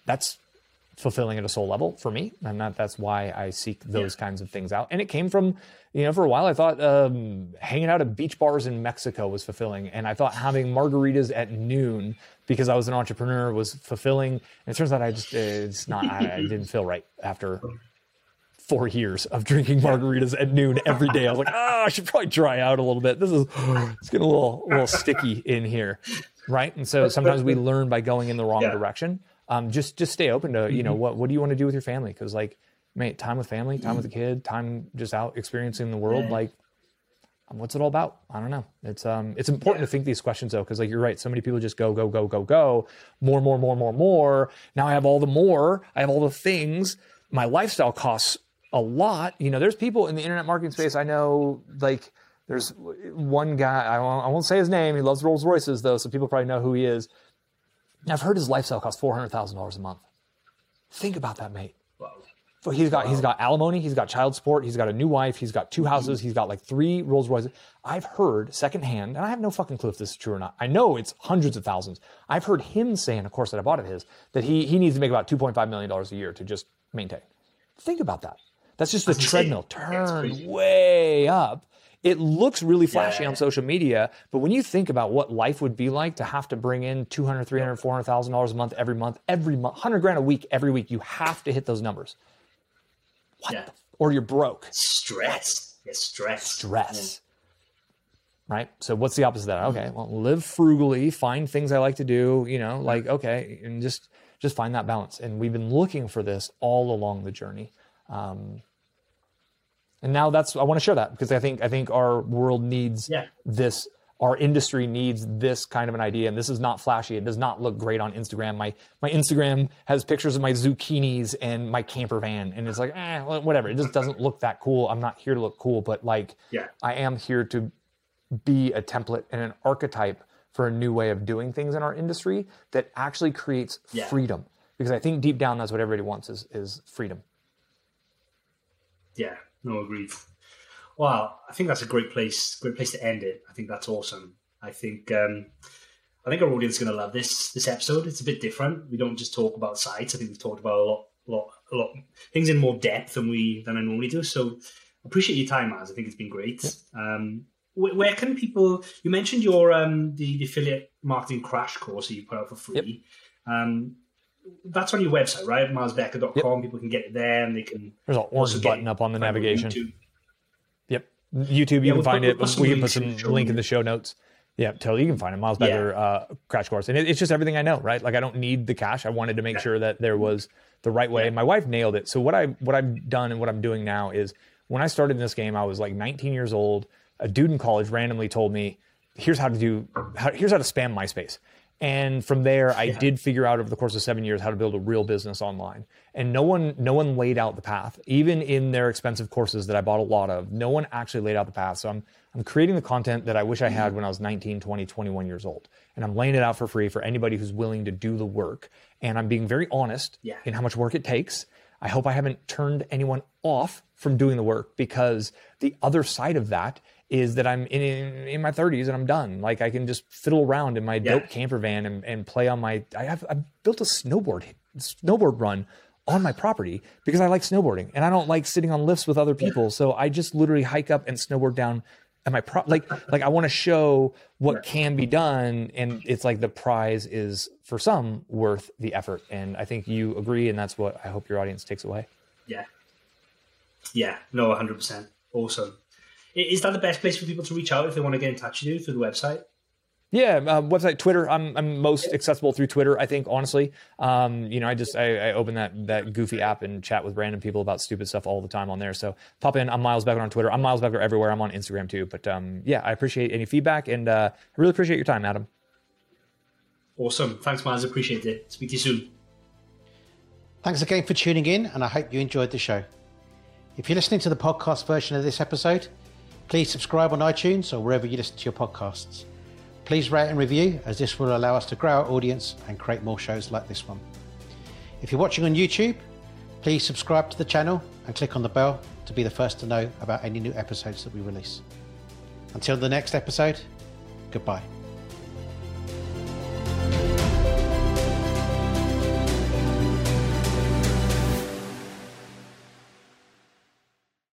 that's fulfilling at a soul level for me. And that, that's why I seek those yeah. kinds of things out. And it came from, you know, for a while I thought um, hanging out at beach bars in Mexico was fulfilling. And I thought having margaritas at noon because I was an entrepreneur was fulfilling. And it turns out I just, it's not, I, I didn't feel right after four years of drinking margaritas at noon every day. I was like, oh, I should probably dry out a little bit. This is, it's getting a little, a little sticky in here. Right. And so sometimes we learn by going in the wrong yeah. direction. Um, just, just stay open to, you know, what, what do you want to do with your family? Cause like, mate, time with family, time with the kid, time just out experiencing the world. Yeah. Like, what's it all about? I don't know. It's, um, it's important yeah. to think these questions though. Cause like, you're right. So many people just go, go, go, go, go more, more, more, more, more. Now I have all the more, I have all the things. My lifestyle costs a lot. You know, there's people in the internet marketing space. I know like there's one guy, I won't, I won't say his name. He loves Rolls Royces though. So people probably know who he is. I've heard his lifestyle costs four hundred thousand dollars a month. Think about that, mate. Wow. So he's got, wow. he's got alimony, he's got child support, he's got a new wife, he's got two houses, mm-hmm. he's got like three Rolls Royces. I've heard secondhand, and I have no fucking clue if this is true or not. I know it's hundreds of thousands. I've heard him say in a course that I bought of his, that he, he needs to make about two point five million dollars a year to just maintain. Think about that. That's just the treadmill turned way up. It looks really flashy yeah. on social media, but when you think about what life would be like to have to bring in two hundred, three hundred, four hundred thousand dollars a month, every month, every month, one hundred grand a week, every week, you have to hit those numbers. What? Yeah. The, or you're broke. Stress. Yeah, stress. Stress. Yeah. Right? So what's the opposite of that? Okay, well, live frugally, find things I like to do, you know, like, okay, and just, just find that balance. And we've been looking for this all along the journey. Um, And now that's, I want to share that because I think, I think our world needs yeah. this, our industry needs this kind of an idea. And this is not flashy. It does not look great on Instagram. My, my Instagram has pictures of my zucchinis and my camper van. And it's like, eh, whatever. It just doesn't look that cool. I'm not here to look cool, but like, yeah. I am here to be a template and an archetype for a new way of doing things in our industry that actually creates yeah. freedom. Because I think deep down, that's what everybody wants is, is freedom. Yeah. No, agreed. Wow, I think that's a great place, great place to end it. I think that's awesome. I think, um, I think our audience is going to love this this episode. It's a bit different. We don't just talk about sites. I think we've talked about a lot, lot, a lot things in more depth than we than I normally do. So, appreciate your time, Maz. I think it's been great. Yeah. Um, where, where can people? You mentioned your um the, the affiliate marketing crash course that you put out for free. Yep. Um, That's on your website, right? maz becker dot com. Yep. People can get it there and they can... There's an orange button up on the navigation. YouTube. Yep. YouTube, you yeah, can we'll find put, it. We'll we can put some link in the show notes. Yeah, totally. You can find it. Miles Becker yeah. uh, crash course. And it, it's just everything I know, right? Like I don't need the cash. I wanted to make yeah. sure that there was the right way. Yeah. And my wife nailed it. So what, I, what I've done and what I'm doing now is when I started in this game, I was like nineteen years old. A dude in college randomly told me, here's how to do, how, here's how to spam MySpace. And from there, I yeah. did figure out over the course of seven years how to build a real business online. And no one, no one laid out the path. Even in their expensive courses that I bought a lot of, no one actually laid out the path. So I'm, I'm creating the content that I wish I had when I was nineteen, twenty, twenty-one years old. And I'm laying it out for free for anybody who's willing to do the work. And I'm being very honest yeah. in how much work it takes. I hope I haven't turned anyone off from doing the work, because the other side of that is that I'm in, in, in my thirties and I'm done. Like I can just fiddle around in my yeah. dope camper van and, and play on my, I have, I've built a snowboard, snowboard run on my property because I like snowboarding and I don't like sitting on lifts with other people. Yeah. So I just literally hike up and snowboard down at my pro, like, like I want to show what yeah. can be done. And it's like the prize is for some worth the effort. And I think you agree. And that's what I hope your audience takes away. Yeah. Yeah, no, one hundred percent. Awesome. Is that the best place for people to reach out if they want to get in touch with you, through the website? Yeah, uh, website, Twitter. I'm I'm most yeah. accessible through Twitter, I think, honestly. Um, you know, I just I, I open that that goofy app and chat with random people about stupid stuff all the time on there. So pop in. I'm Miles Becker on Twitter. I'm Miles Becker everywhere. I'm on Instagram too. But um, yeah, I appreciate any feedback, and uh, I really appreciate your time, Adam. Awesome. Thanks, Miles. Appreciate it. Speak to you soon. Thanks again for tuning in, and I hope you enjoyed the show. If you're listening to the podcast version of this episode, please subscribe on iTunes or wherever you listen to your podcasts. Please rate and review, as this will allow us to grow our audience and create more shows like this one. If you're watching on YouTube, please subscribe to the channel and click on the bell to be the first to know about any new episodes that we release. Until the next episode, goodbye.